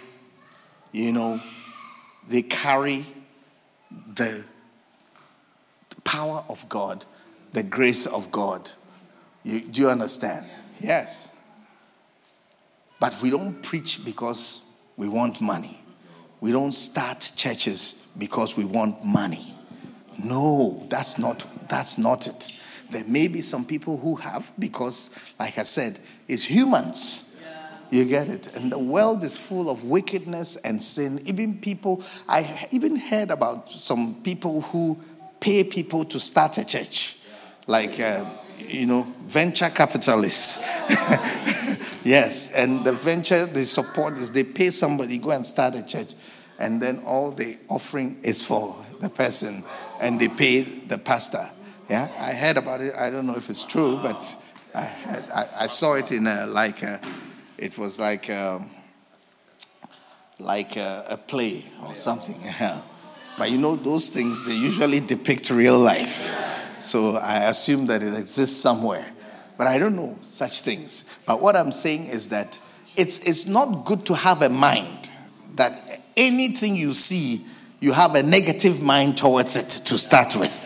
they carry the power of God, the grace of God. Do you understand? Yes. But we don't preach because we want money. We don't start churches because we want money. No, that's not it. There may be some people who have because, like I said, it's humans. You get it? And the world is full of wickedness and sin. I even heard about some people who pay people to start a church. Like, venture capitalists. Yes, and the venture they support is they pay somebody, go and start a church. And then all the offering is for the person. And they pay the pastor. Yeah, I heard about it. I don't know if it's true, but I saw it in it was like a play or something. But those things, they usually depict real life. So I assume that it exists somewhere. But I don't know such things. But what I'm saying is that it's not good to have a mind that anything you see, you have a negative mind towards it to start with.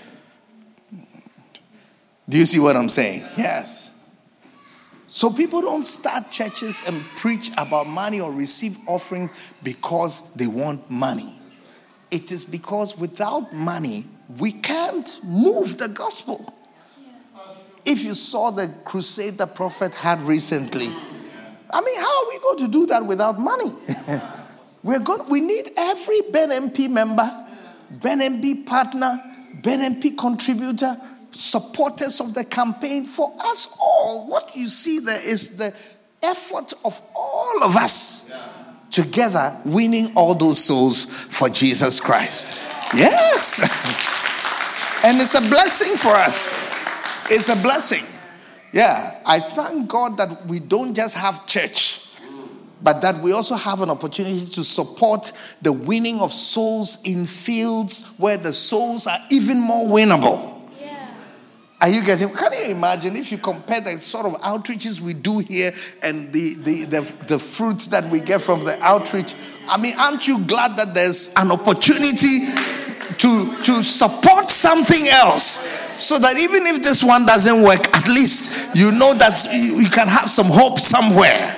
Do you see what I'm saying? Yes. So people don't start churches and preach about money or receive offerings because they want money. It is because without money, we can't move the gospel. If you saw the crusade the prophet had recently, I mean, how are we going to do that without money? We need every Ben MP member, Ben MP partner, Ben MP contributor, supporters of the campaign, for us all. What you see there is the effort of all of us together winning all those souls for Jesus Christ. Yes. And it's a blessing for us. It's a blessing. Yeah. I thank God that we don't just have church, but that we also have an opportunity to support the winning of souls in fields where the souls are even more winnable. Are you getting? Can you imagine if you compare the sort of outreaches we do here and the fruits that we get from the outreach? I mean, aren't you glad that there's an opportunity to support something else, so that even if this one doesn't work, at least you know that you can have some hope somewhere.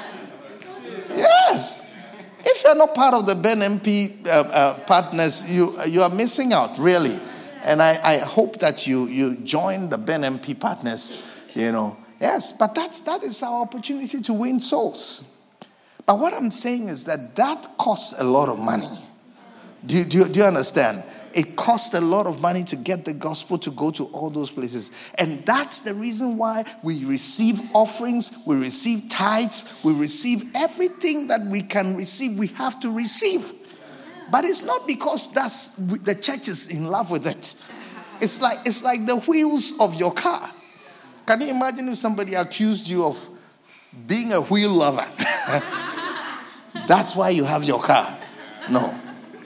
Yes. If you're not part of the Ben MP partners, you are missing out, really. And I hope that you join the Ben MP partners, Yes, but that is our opportunity to win souls. But what I'm saying is that costs a lot of money. Do you understand? It costs a lot of money to get the gospel to go to all those places. And that's the reason why we receive offerings, we receive tithes, we receive everything that we can receive, we have to receive. But it's not because the church is in love with it. It's like the wheels of your car. Can you imagine if somebody accused you of being a wheel lover? That's why you have your car. No.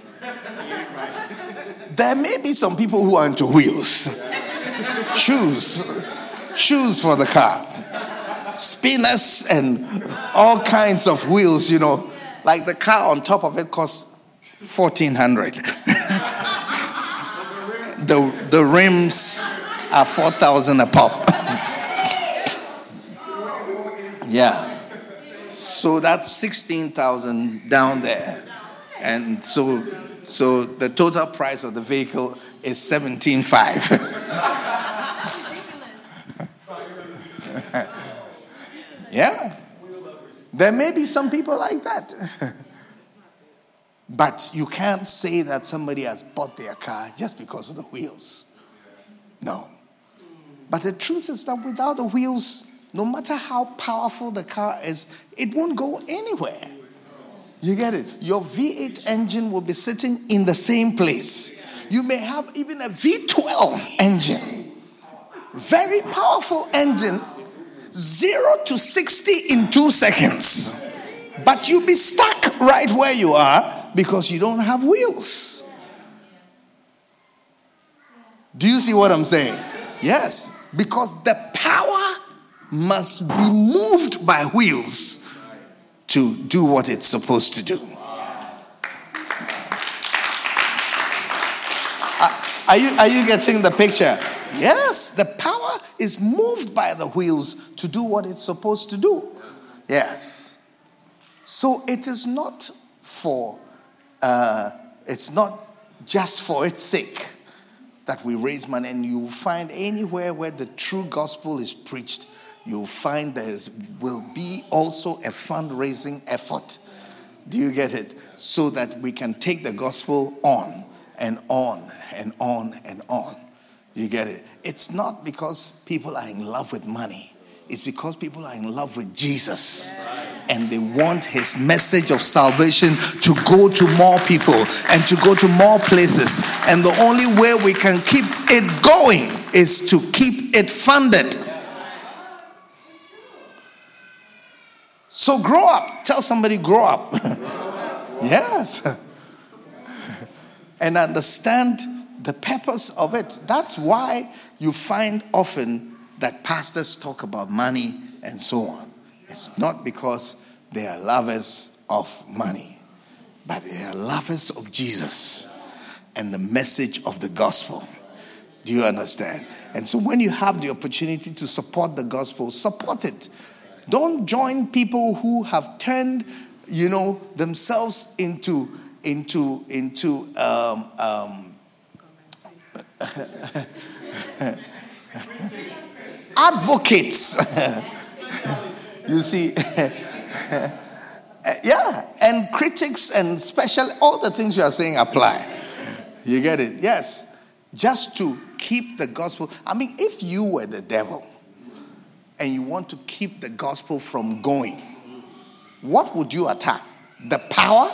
There may be some people who are into wheels. Shoes for the car. Spinners and all kinds of wheels, Like the car on top of it costs $1,400. The rims are $4,000 a pop. Yeah. So that's $16,000 down there. And so the total price of the vehicle is $17,500. Yeah. There may be some people like that. But you can't say that somebody has bought their car just because of the wheels. No. But the truth is that without the wheels, no matter how powerful the car is, it won't go anywhere. You get it? Your V8 engine will be sitting in the same place. You may have even a V12 engine. Very powerful engine. 0 to 60 in 2 seconds. But you'll be stuck right where you are because you don't have wheels. Do you see what I'm saying? Yes. Because the power must be moved by wheels to do what it's supposed to do. Are you getting the picture? Yes, the power is moved by the wheels to do what it's supposed to do. Yes. So it is not it's not just for its sake that we raise money. And you'll find anywhere where the true gospel is preached, you'll find there will be also a fundraising effort. Do you get it? So that we can take the gospel on and on and on and on. Do you get it? It's not because people are in love with money. It's because people are in love with Jesus. And they want his message of salvation to go to more people and to go to more places. And the only way we can keep it going is to keep it funded. So grow up. Tell somebody, grow up. Yes. And understand the purpose of it. That's why you find often that pastors talk about money and so on. It's not because they are lovers of money, but they are lovers of Jesus and the message of the gospel. Do you understand? And so when you have the opportunity to support the gospel, support it. Don't join people who have turned, themselves into advocates. You see, and critics and all the things you are saying apply. You get it? Yes. Just to keep the gospel. I mean, if you were the devil and you want to keep the gospel from going, what would you attack? The power?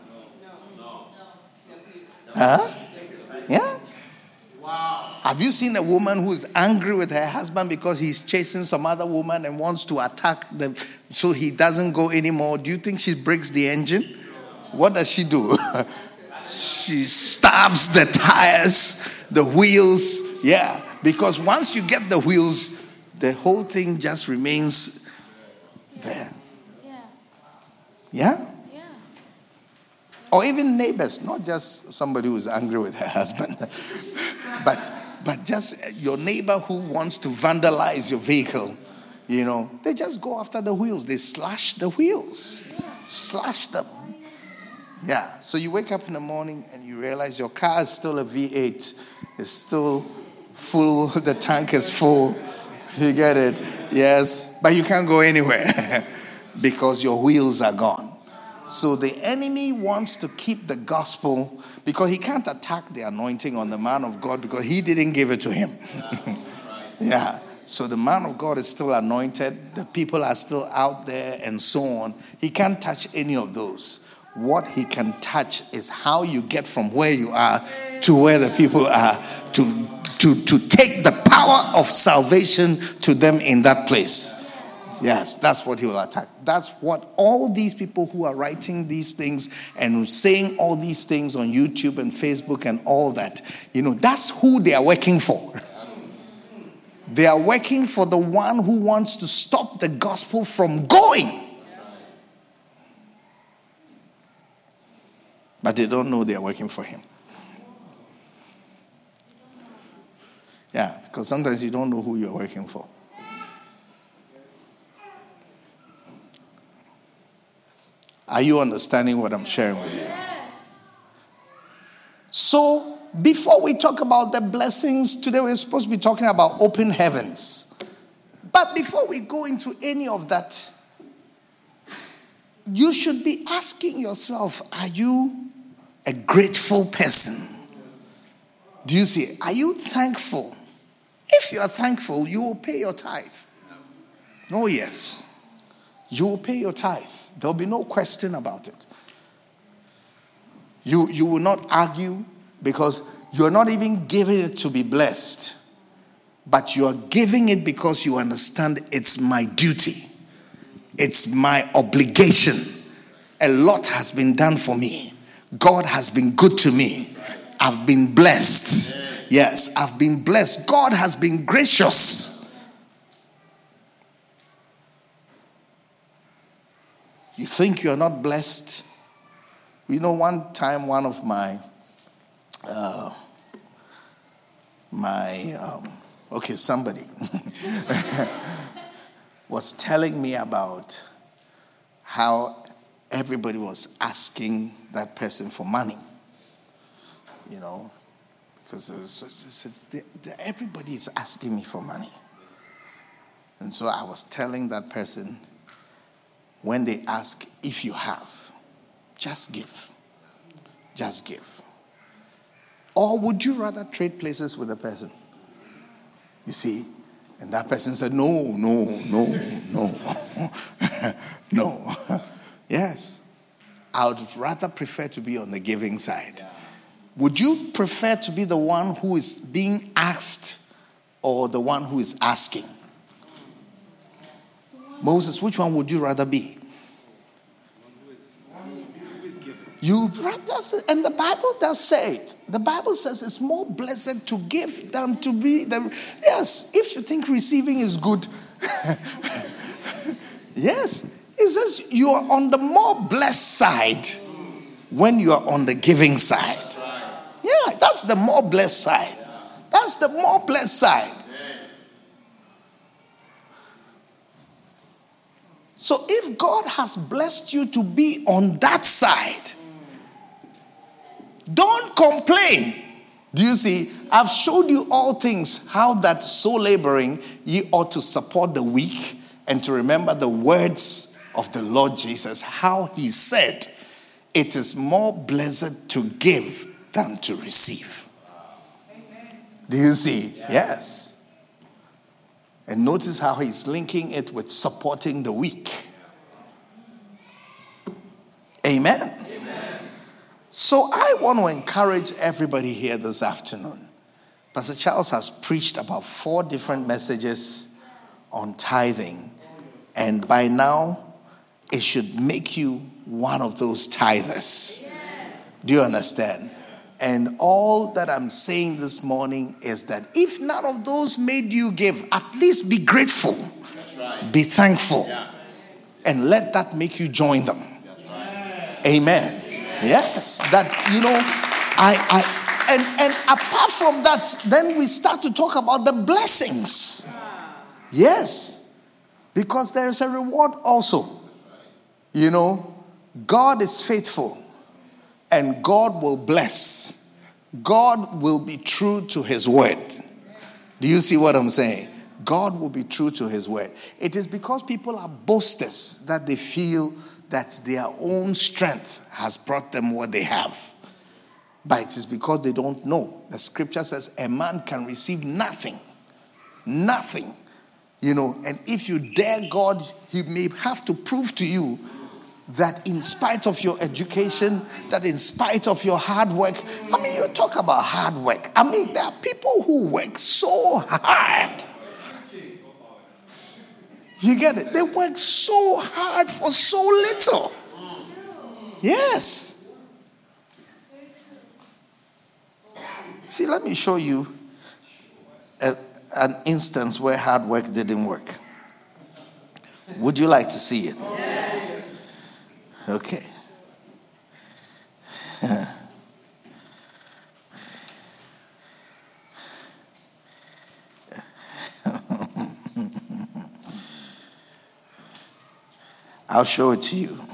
Huh? Yeah? Wow. Have you seen a woman who is angry with her husband because he's chasing some other woman and wants to attack them so he doesn't go anymore? Do you think she breaks the engine? What does she do? She stabs the tires, the wheels. Yeah, because once you get the wheels, the whole thing just remains there. Yeah? Or even neighbors, not just somebody who's angry with her husband, but just your neighbor who wants to vandalize your vehicle. They just go after the wheels. They slash the wheels. Slash them. Yeah. So you wake up in the morning and you realize your car is still a V8. It's still full. The tank is full. You get it? Yes. But you can't go anywhere because your wheels are gone. So the enemy wants to keep the gospel because he can't attack the anointing on the man of God because he didn't give it to him. Yeah. So the man of God is still anointed. The people are still out there and so on. He can't touch any of those. What he can touch is how you get from where you are to where the people are to take the power of salvation to them in that place. Yes, that's what he will attack. That's what all these people who are writing these things and saying all these things on YouTube and Facebook and all that, that's who they are working for. They are working for the one who wants to stop the gospel from going. But they don't know they are working for him. Yeah, because sometimes you don't know who you're working for. Are you understanding what I'm sharing with you? So, before we talk about the blessings, today we're supposed to be talking about open heavens. But before we go into any of that, you should be asking yourself, are you a grateful person? Do you see? Are you thankful? If you are thankful, you will pay your tithe. Oh, yes. You will pay your tithe. There will be no question about it. You will not argue because you're not even giving it to be blessed. But you are giving it because you understand it's my duty. It's my obligation. A lot has been done for me. God has been good to me. I've been blessed. Yes, I've been blessed. God has been gracious. You think you're not blessed? One time one of somebody was telling me about how everybody was asking that person for money. Because everybody is asking me for money. And so I was telling that person, when they ask if you have, just give. Just give. Or would you rather trade places with the person? You see? And that person said, no. No. Yes. I would rather prefer to be on the giving side. Would you prefer to be the one who is being asked or the one who is asking? Moses, which one would you rather be? You'd rather say, and the Bible does say it. The Bible says it's more blessed to give than to be the. Yes, if you think receiving is good, Yes. It says you are on the more blessed side when you are on the giving side. Yeah, that's the more blessed side. That's the more blessed side. So if God has blessed you to be on that side, don't complain. Do you see? I've showed you all things, how that so laboring ye ought to support the weak and to remember the words of the Lord Jesus, how he said, it is more blessed to give than to receive. Amen. Do you see? Yeah. Yes. And notice how he's linking it with supporting the weak. Amen. Amen. So I want to encourage everybody here this afternoon. Pastor Charles has preached about 4 different messages on tithing. And by now, it should make you one of those tithers. Yes. Do you understand? And all that I'm saying this morning is that if none of those made you give, at least be grateful. That's right. Be thankful. Yeah. And let that make you join them. That's right. Amen. Yes. That, and apart from that, then we start to talk about the blessings. Yes. Because there is a reward also. God is faithful. And God will bless. God will be true to his word. Do you see what I'm saying? God will be true to his word. It is because people are boasters that they feel that their own strength has brought them what they have. But it is because they don't know. The scripture says a man can receive nothing. Nothing. And if you dare God, he may have to prove to you that in spite of your education, that in spite of your hard work, you talk about hard work. There are people who work so hard. You get it? They work so hard for so little. Yes. See, let me show you an instance where hard work didn't work. Would you like to see it? Okay. I'll show it to you.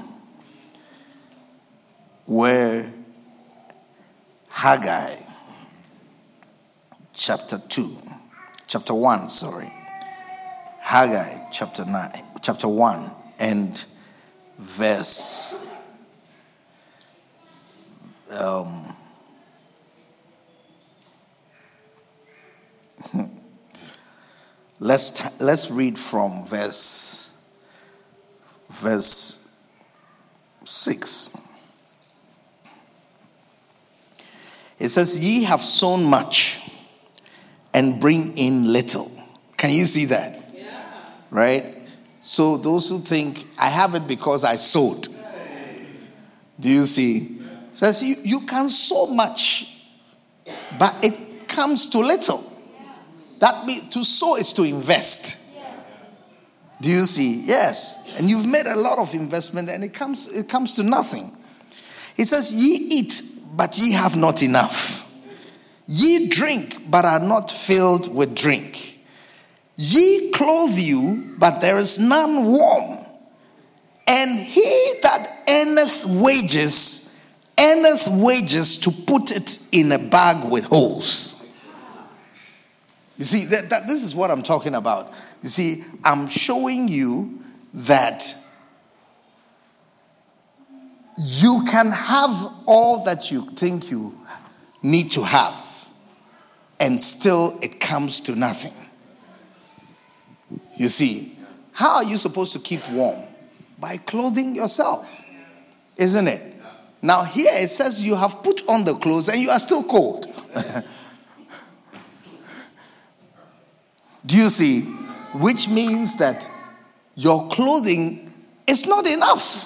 Where Haggai, chapter 1, Haggai, chapter 1, and verse let's read from verse 6. It says, ye have sown much and bring in little. Can you see that? Yeah. Right? So those who think, I have it because I sowed. Do you see? It says you can sow much, but it comes to little. That means to sow is to invest. Do you see? Yes. And you've made a lot of investment and it comes to nothing. He says, ye eat, but ye have not enough. Ye drink, but are not filled with drink. Ye clothe you, but there is none warm. And he that earneth wages to put it in a bag with holes. You see, that this is what I'm talking about. You see, I'm showing you that you can have all that you think you need to have, and still it comes to nothing. You see, how are you supposed to keep warm? By clothing yourself, isn't it? Now here it says you have put on the clothes and you are still cold. Do you see? Which means that your clothing is not enough.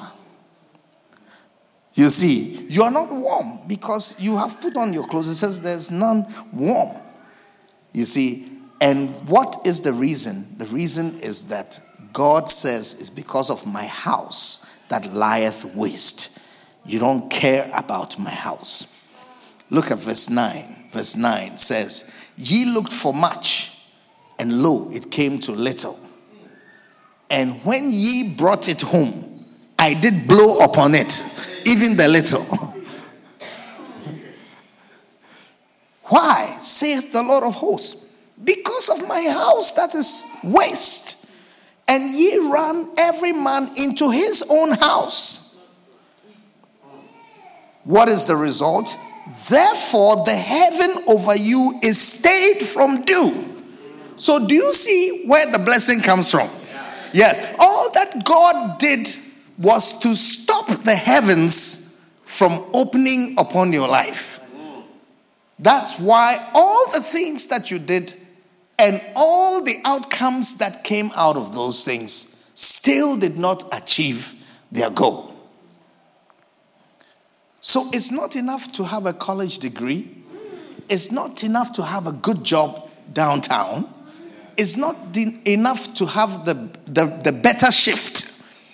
You see, you are not warm because you have put on your clothes. It says there's none warm. You see, and what is the reason? The reason is that God says, it's because of my house that lieth waste. You don't care about my house. Look at verse 9. Verse 9 says, ye looked for much, and lo, it came to little. And when ye brought it home, I did blow upon it, even the little. Why, saith the Lord of hosts? Because of my house that is waste. And ye run every man into his own house. What is the result? Therefore, the heaven over you is stayed from dew. So do you see where the blessing comes from? Yes. All that God did was to stop the heavens from opening upon your life. That's why all the things that you did and all the outcomes that came out of those things still did not achieve their goal. So it's not enough to have a college degree. It's not enough to have a good job downtown. It's not enough to have the better shift.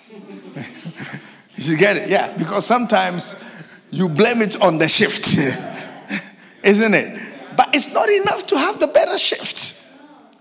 You get it? Yeah, because sometimes you blame it on the shift. Isn't it? But it's not enough to have the better shift.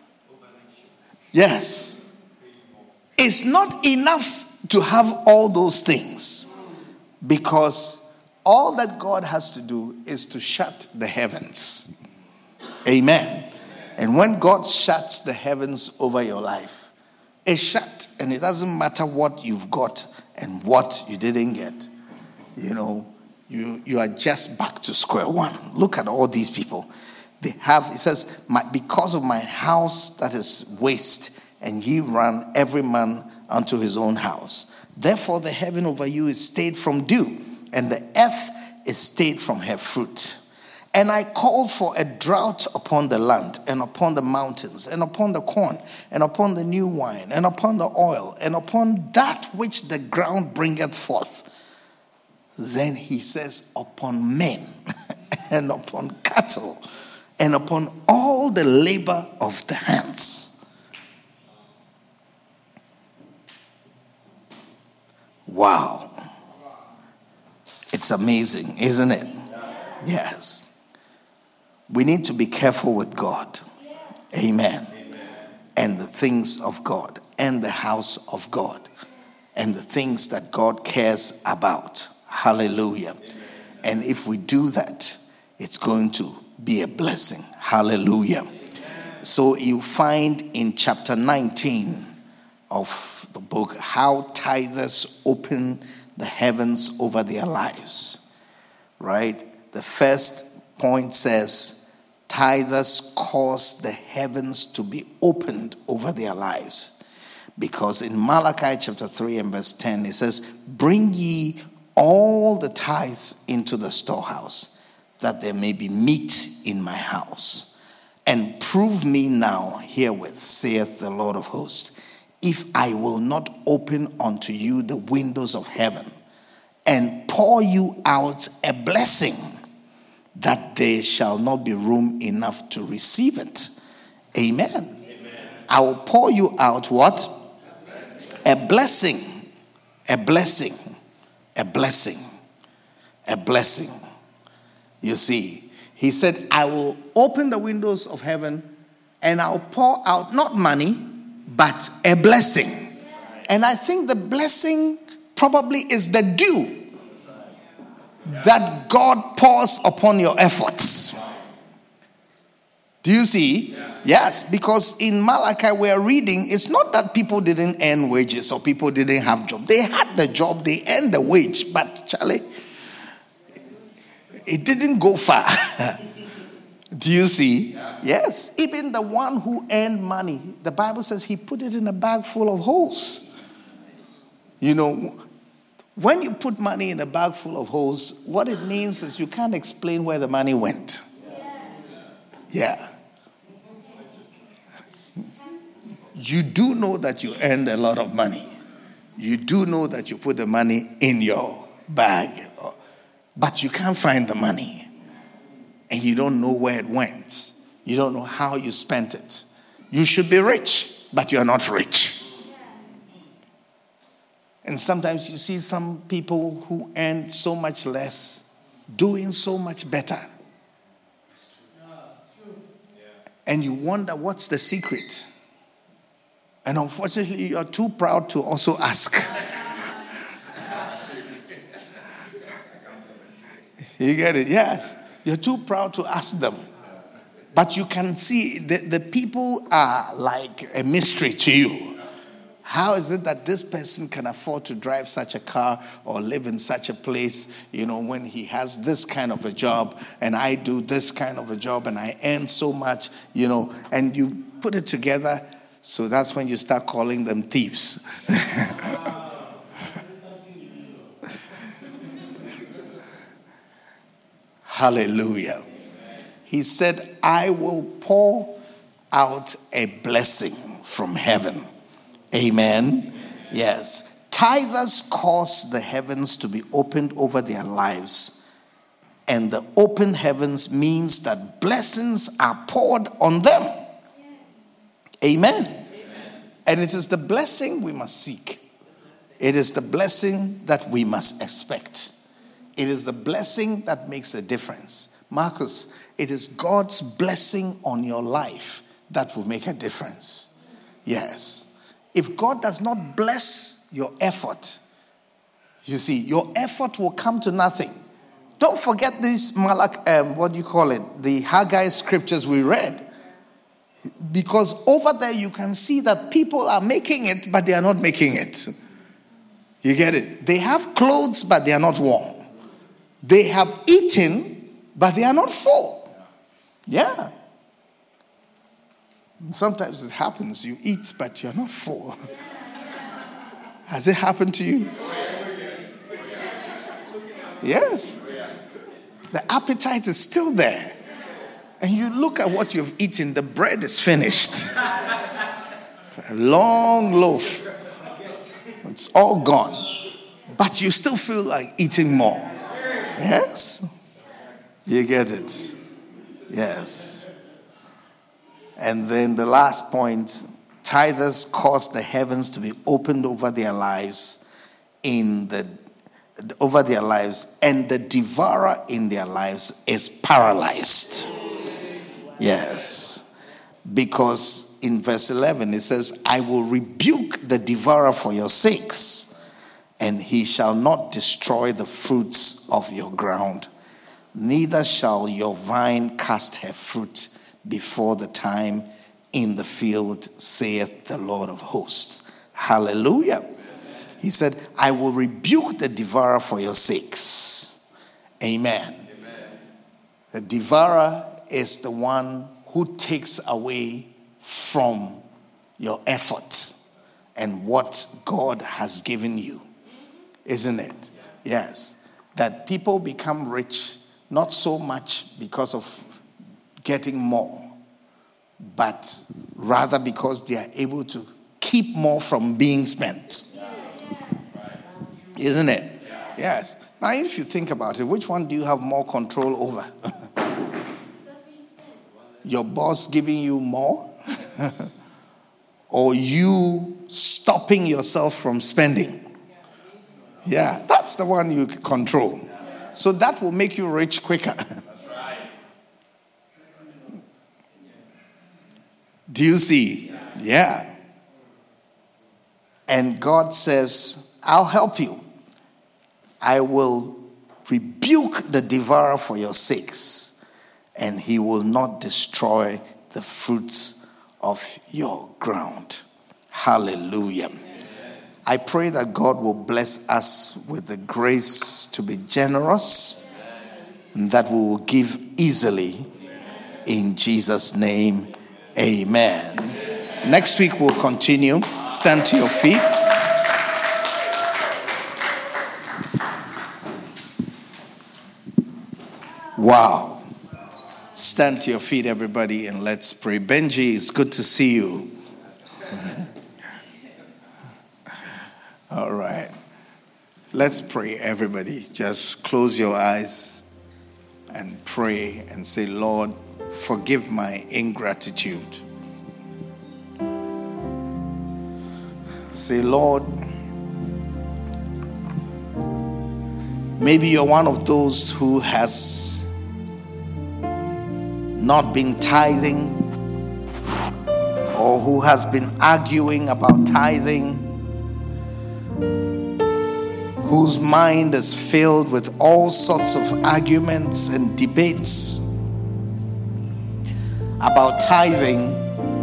Yes. It's not enough to have all those things, because all that God has to do is to shut the heavens. Amen. And when God shuts the heavens over your life, it's shut, and it doesn't matter what you've got and what you didn't get. You know, you are just back to square one. Look at all these people. They have, it says, because of my house that is waste, and ye run every man unto his own house. Therefore the heaven over you is stayed from dew, and the earth is stayed from her fruit. And I called for a drought upon the land, and upon the mountains, and upon the corn, and upon the new wine, and upon the oil, and upon that which the ground bringeth forth. Then he says, upon men, and upon cattle, and upon all the labor of the hands. Wow. It's amazing, isn't it? Yes. We need to be careful with God. Amen. And the things of God, and the house of God, and the things that God cares about. Hallelujah. And if we do that, it's going to be a blessing. Hallelujah. So you find in chapter 19 of the book how tithers open the heavens over their lives. Right? The first point says, tithers cause the heavens to be opened over their lives. Because in Malachi chapter 3 and verse 10, it says, bring ye all the tithes into the storehouse, that there may be meat in my house. And prove me now herewith, saith the Lord of hosts, if I will not open unto you the windows of heaven, and pour you out a blessing, that there shall not be room enough to receive it. Amen. I will pour you out what? A blessing. A blessing. A blessing. A blessing. You see, he said, I will open the windows of heaven and I'll pour out not money, but a blessing. And I think the blessing probably is the dew that God pours upon your efforts. Do you see? Yes, because in Malachi we are reading, it's not that people didn't earn wages or people didn't have jobs. They had the job, they earned the wage, but Charlie, it didn't go far. Do you see? Yes, even the one who earned money, the Bible says he put it in a bag full of holes. You know, when you put money in a bag full of holes, what it means is you can't explain where the money went. Yeah. You do know that you earned a lot of money. You do know that you put the money in your bag, but you can't find the money. And you don't know where it went. You don't know how you spent it. You should be rich, but you're not rich. And sometimes you see some people who earn so much less, doing so much better. And you wonder, what's the secret? And unfortunately, you're too proud to also ask. You get it? Yes. You're too proud to ask them. But you can see the people are like a mystery to you. How is it that this person can afford to drive such a car or live in such a place, when he has this kind of a job and I do this kind of a job and I earn so much, and you put it together. So that's when you start calling them thieves. Hallelujah. He said, I will pour out a blessing from heaven. Amen. Yes. Tithers cause the heavens to be opened over their lives. And the open heavens means that blessings are poured on them. Amen. And it is the blessing we must seek. It is the blessing that we must expect. It is the blessing that makes a difference. Marcus, it is God's blessing on your life that will make a difference. Yes. If God does not bless your effort, you see, your effort will come to nothing. Don't forget this the Haggai scriptures we read. Because over there you can see that people are making it, but they are not making it. You get it? They have clothes, but they are not warm. They have eaten, but they are not full. Yeah. Sometimes it happens. You eat, but you're not full. Has it happened to you? Yes. The appetite is still there. And you look at what you've eaten, the bread is finished. A long loaf. It's all gone. But you still feel like eating more. Yes? You get it. Yes. And then the last point, tithers cause the heavens to be opened over their lives and the devourer in their lives is paralyzed. Yes. Because in verse 11 it says, I will rebuke the devourer for your sakes, and he shall not destroy the fruits of your ground. Neither shall your vine cast her fruit before the time in the field, saith the Lord of hosts. Hallelujah. He said, I will rebuke the devourer for your sakes. Amen. The devourer is the one who takes away from your effort and what God has given you. Isn't it? Yes. That people become rich not so much because of getting more, but rather because they are able to keep more from being spent. Isn't it? Yes. Now, if you think about it, which one do you have more control over? Your boss giving you more? Or you stopping yourself from spending? Yeah, that's the one you control. So that will make you rich quicker. Do you see? Yeah. And God says, I'll help you. I will rebuke the devourer for your sakes, and he will not destroy the fruits of your ground. Hallelujah. I pray that God will bless us with the grace to be generous and that we will give easily. In Jesus' name, amen. Next week we'll continue. Stand to your feet. Wow. Stand to your feet, everybody, and let's pray. Benji, it's good to see you. All right. Let's pray, everybody. Just close your eyes and pray and say, Lord, forgive my ingratitude. Say, Lord, Maybe you're one of those who has not been tithing, or who has been arguing about tithing, whose mind is filled with all sorts of arguments and debates about tithing,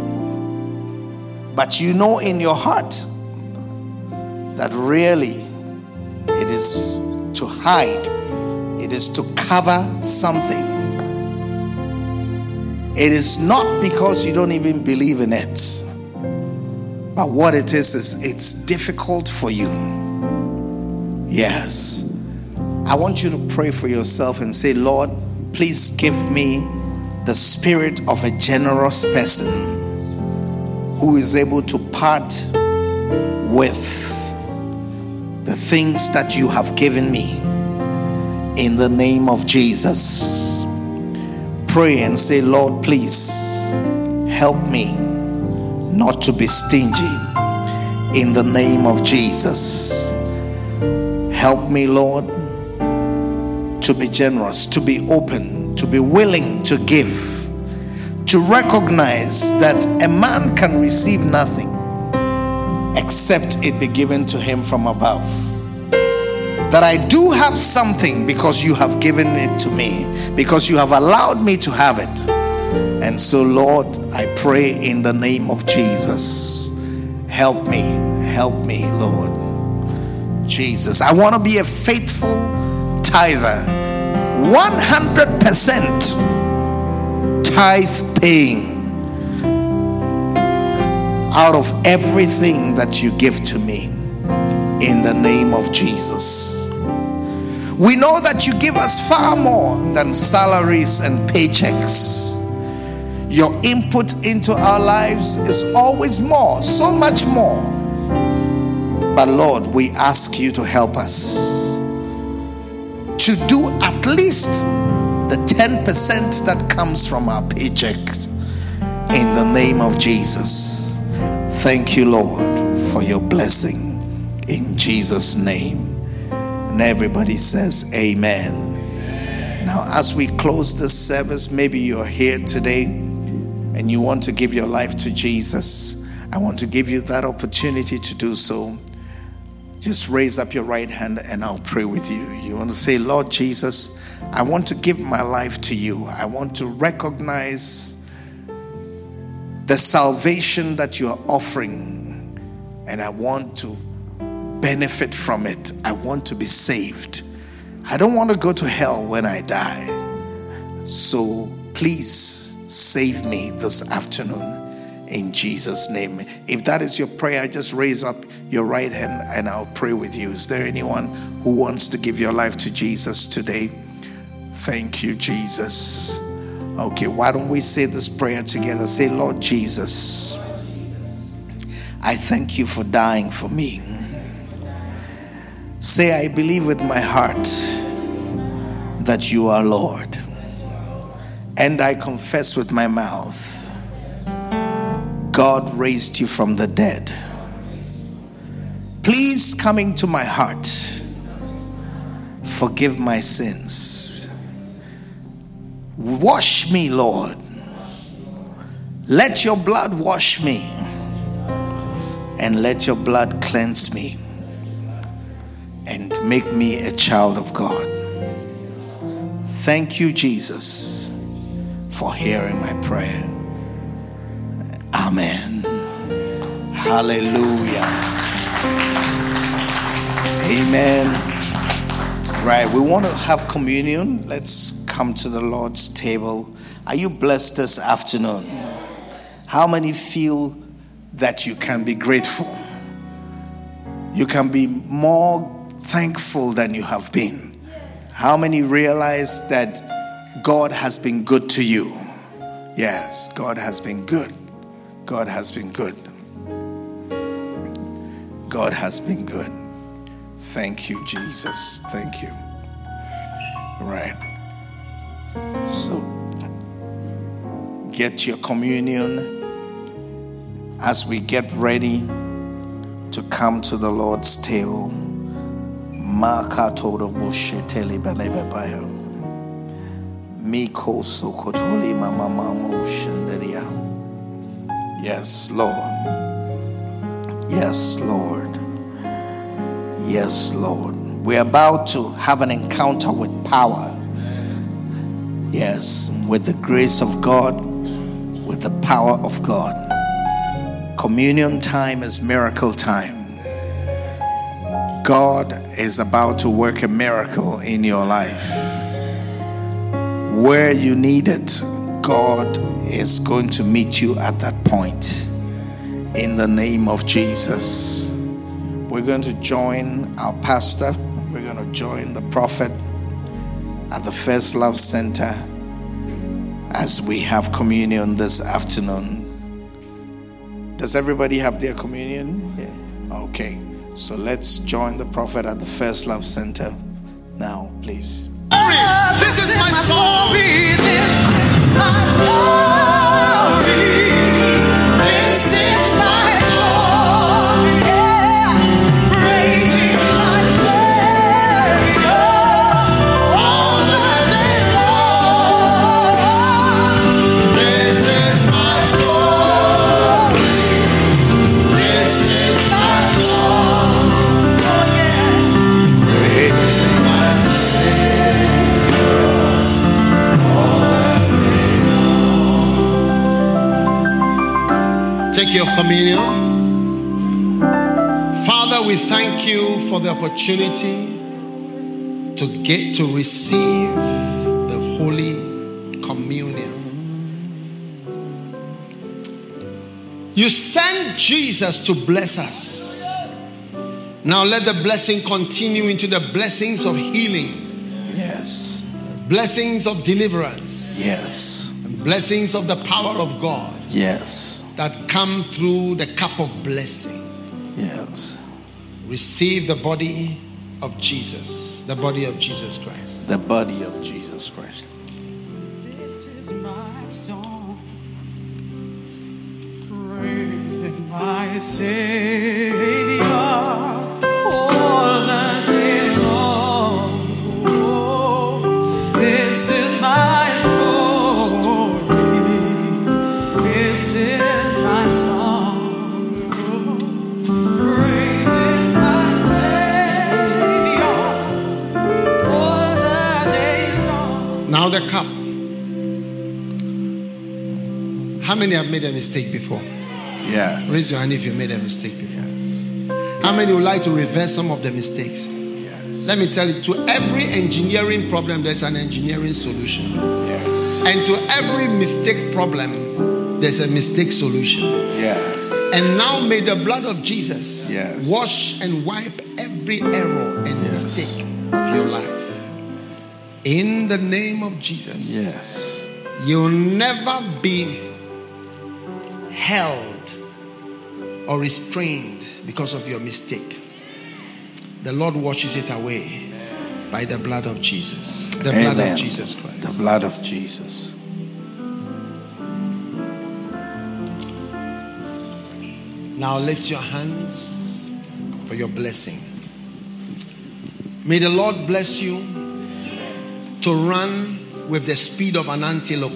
but you know in your heart that really it is to hide, it is to cover something. It is not because you don't even believe in it, but what it is it's difficult for you. Yes. I want you to pray for yourself and say, Lord, please give me the spirit of a generous person who is able to part with the things that you have given me in the name of Jesus. Pray and say, Lord, please help me not to be stingy in the name of Jesus. Help me, Lord, to be generous, to be open, to be willing to give, to recognize that a man can receive nothing except it be given to him from above. That I do have something because you have given it to me, because you have allowed me to have it. And so, Lord, I pray in the name of Jesus, help me, Lord Jesus. I want to be a faithful tither, 100% tithe paying out of everything that you give to me in the name of Jesus. We know that you give us far more than salaries and paychecks. Your input into our lives is always more, so much more. But Lord, we ask you to help us to do at least the 10% that comes from our paychecks in the name of Jesus. Thank you, Lord, for your blessing in Jesus' name. And everybody says amen. Now, as we close this service, maybe you're here today and you want to give your life to Jesus. I want to give you that opportunity to do so. Just raise up your right hand and I'll pray with you. You want to say, Lord Jesus, I want to give my life to you. I want to recognize the salvation that you are offering, and I want to benefit from it. I want to be saved. I don't want to go to hell when I die. So please save me this afternoon in Jesus' name. If that is your prayer, just raise up your right hand and I'll pray with you. Is there anyone who wants to give your life to Jesus today? Thank you, Jesus. Okay, why don't we say this prayer together? Say, Lord Jesus, I thank you for dying for me. Say, I believe with my heart that you are Lord. And I confess with my mouth God raised you from the dead. Please come into my heart. Forgive my sins. Wash me, Lord. Let your blood wash me. And let your blood cleanse me. And make me a child of God. Thank you, Jesus, for hearing my prayer. Amen. Hallelujah. Amen. Right, we want to have communion. Let's come to the Lord's table. Are you blessed this afternoon? How many feel that you can be grateful? You can be more thankful than you have been. How many realize that God has been good to you? Yes, God has been good. God has been good. God has been good. Thank you, Jesus. Thank you. Right. So, get your communion as we get ready to come to the Lord's table. Makatoro busheteli belebebayo. Miko sokotoli mamamamu shenderia. Yes, Lord. Yes, Lord. Yes, Lord. We're about to have an encounter with power. Yes, with the grace of God, with the power of God. Communion time is miracle time. God is about to work a miracle in your life. Where you need it, God is going to meet you at that point. In the name of Jesus. We're going to join our pastor. We're going to join the prophet at the First Love Center as we have communion this afternoon. Does everybody have their communion? Yeah. Okay. So let's join the prophet at the First Love Center now, please. This is my song. This is my story. This is my song. Yeah. Praising my Savior all the day long. This is my story. This is my song. Oh yeah. Praising my Savior all the day long. Take your communion. Father, we thank you for the opportunity to get to receive the Holy Communion. You sent Jesus to bless us. Now let the blessing continue into the blessings of healing, Yes. blessings of deliverance, Yes. and blessings of the power of God Yes. that come through the cup of blessing. Yes. Receive the body of Jesus, the body of Jesus Christ. The body of Jesus Christ. This is my song, praising my Savior all the day long. Oh, this is my story. This is my song, praising my Savior all the day long. Now the cup. How many have made a mistake before? Yes. Raise your hand if you made a mistake before. How many would like to reverse some of the mistakes? Let me tell you, to every engineering problem, there's an engineering solution. Yes. And to every mistake problem, there's a mistake solution. Yes. And now may the blood of Jesus Yes. wash and wipe every error and Yes. mistake of your life. In the name of Jesus. Yes. You'll never be held or restrained because of your mistake. The Lord washes it away by the blood of Jesus. The blood Amen. of Jesus Christ. The blood of Jesus. Now lift your hands for your blessing. May the Lord bless you to run with the speed of an antelope.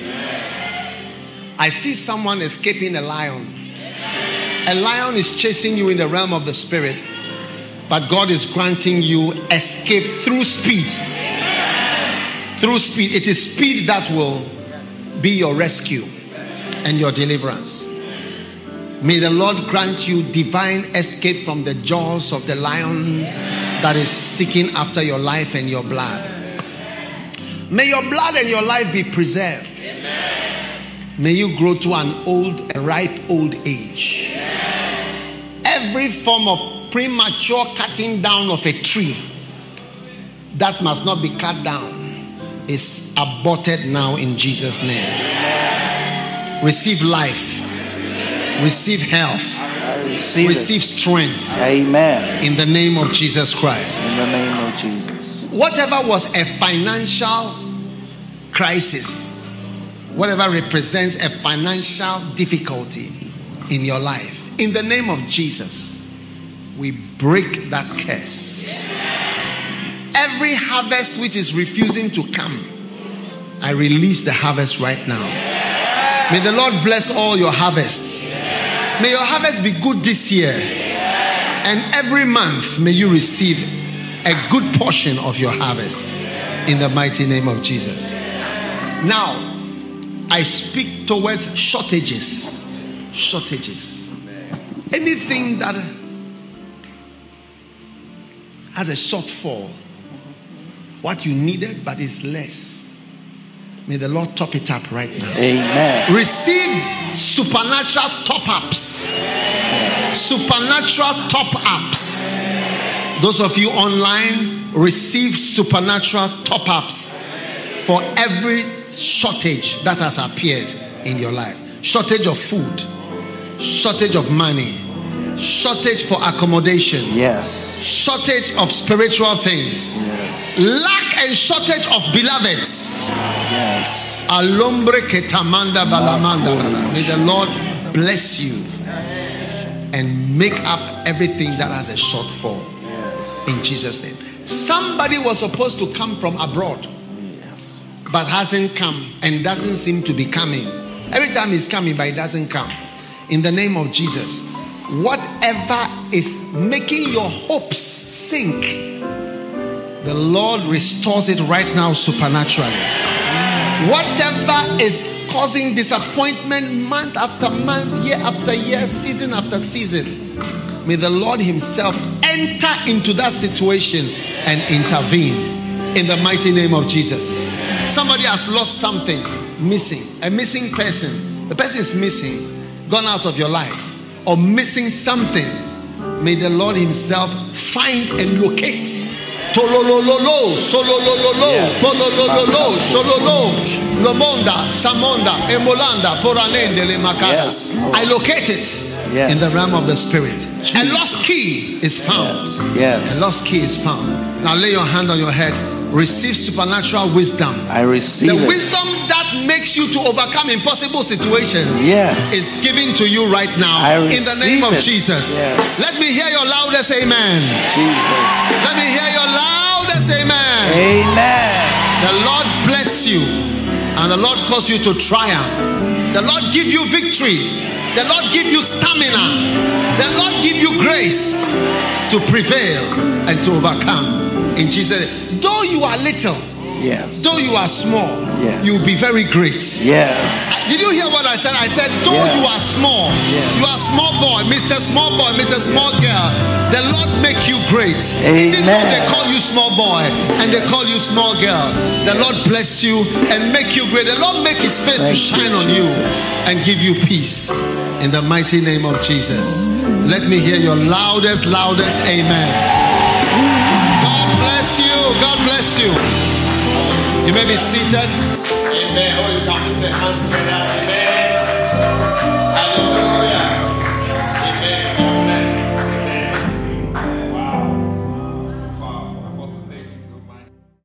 I see someone escaping a lion. A lion is chasing you in the realm of the spirit, but God is granting you escape through speed. Through speed. It is speed that will be your rescue and your deliverance. May the Lord grant you divine escape from the jaws of the lion that is seeking after your life and your blood. May your blood and your life be preserved. May you grow to an old, a ripe old age. Every form of premature cutting down of a tree that must not be cut down is aborted now in Jesus' name. Receive life. Receive health. Receive strength. Amen. In the name of Jesus Christ. In the name of Jesus. Whatever was a financial crisis, whatever represents a financial difficulty in your life, in the name of Jesus, we break that curse. every harvest which is refusing to come, I release the harvest right now. May the Lord bless all your harvests. May your harvest be good this year. And every month may you receive a good portion of your harvest in the mighty name of Jesus. Now, I speak towards shortages. Shortages. Anything that has a shortfall, what you needed but is less, may the Lord top it up right now. Amen. Receive supernatural top-ups. Supernatural top-ups. Those of you online, receive supernatural top-ups for every shortage that has appeared in your life. Shortage of food, shortage of money, shortage for accommodation, Yes. shortage of spiritual things, Yes. lack and shortage of beloveds. Yes. Alombre ketamanda balamanda. May the Lord bless you and make up everything that has a shortfall Yes. in Jesus' name. Somebody was supposed to come from abroad Yes. but hasn't come and doesn't seem to be coming. Every time he's coming but he doesn't come. In the name of Jesus, whatever is making your hopes sink, the Lord restores it right now supernaturally. Whatever is causing disappointment month after month, year after year, season after season, may the Lord himself enter into that situation and intervene in the mighty name of Jesus. Somebody has lost something, missing, a missing person. The person is missing, gone out of your life, or missing something. May the Lord himself find and locate. Tololololo, sololololo, pololololo, shololo, lomonda, samonda, emolanda, poranende, lemakada. Yes, Lord. I locate it Yes. in the realm of the spirit. A lost key is found. Yes. A lost key is found. Now lay your hand on your head. Receive supernatural wisdom. I receive The it. wisdom that makes you to overcome impossible situations Yes. is given to you right now I in the name of receive it. Jesus. Yes. Let me hear your loudest amen. Jesus. Let me hear your loudest amen. Amen. The Lord bless you and the Lord cause you to triumph. The Lord give you victory. The Lord give you stamina. The Lord give you grace to prevail and to overcome in Jesus' name. Though you are little, Yes. though you are small, Yes. you'll be very great. Yes. Did you hear what I said? I said, though Yes. you are small, Yes. you are small boy, Mr. Small Boy, Mr. Small Girl, the Lord make you great. Even though Amen. they call you small boy and they call you small girl, the Lord bless you and make you great. The Lord make his face to Thank you, shine on you Jesus. and give you peace in the mighty name of Jesus. Let me hear your loudest amen. God bless you. God bless you. You may be seated. Amen. Oh, you can put your hands together.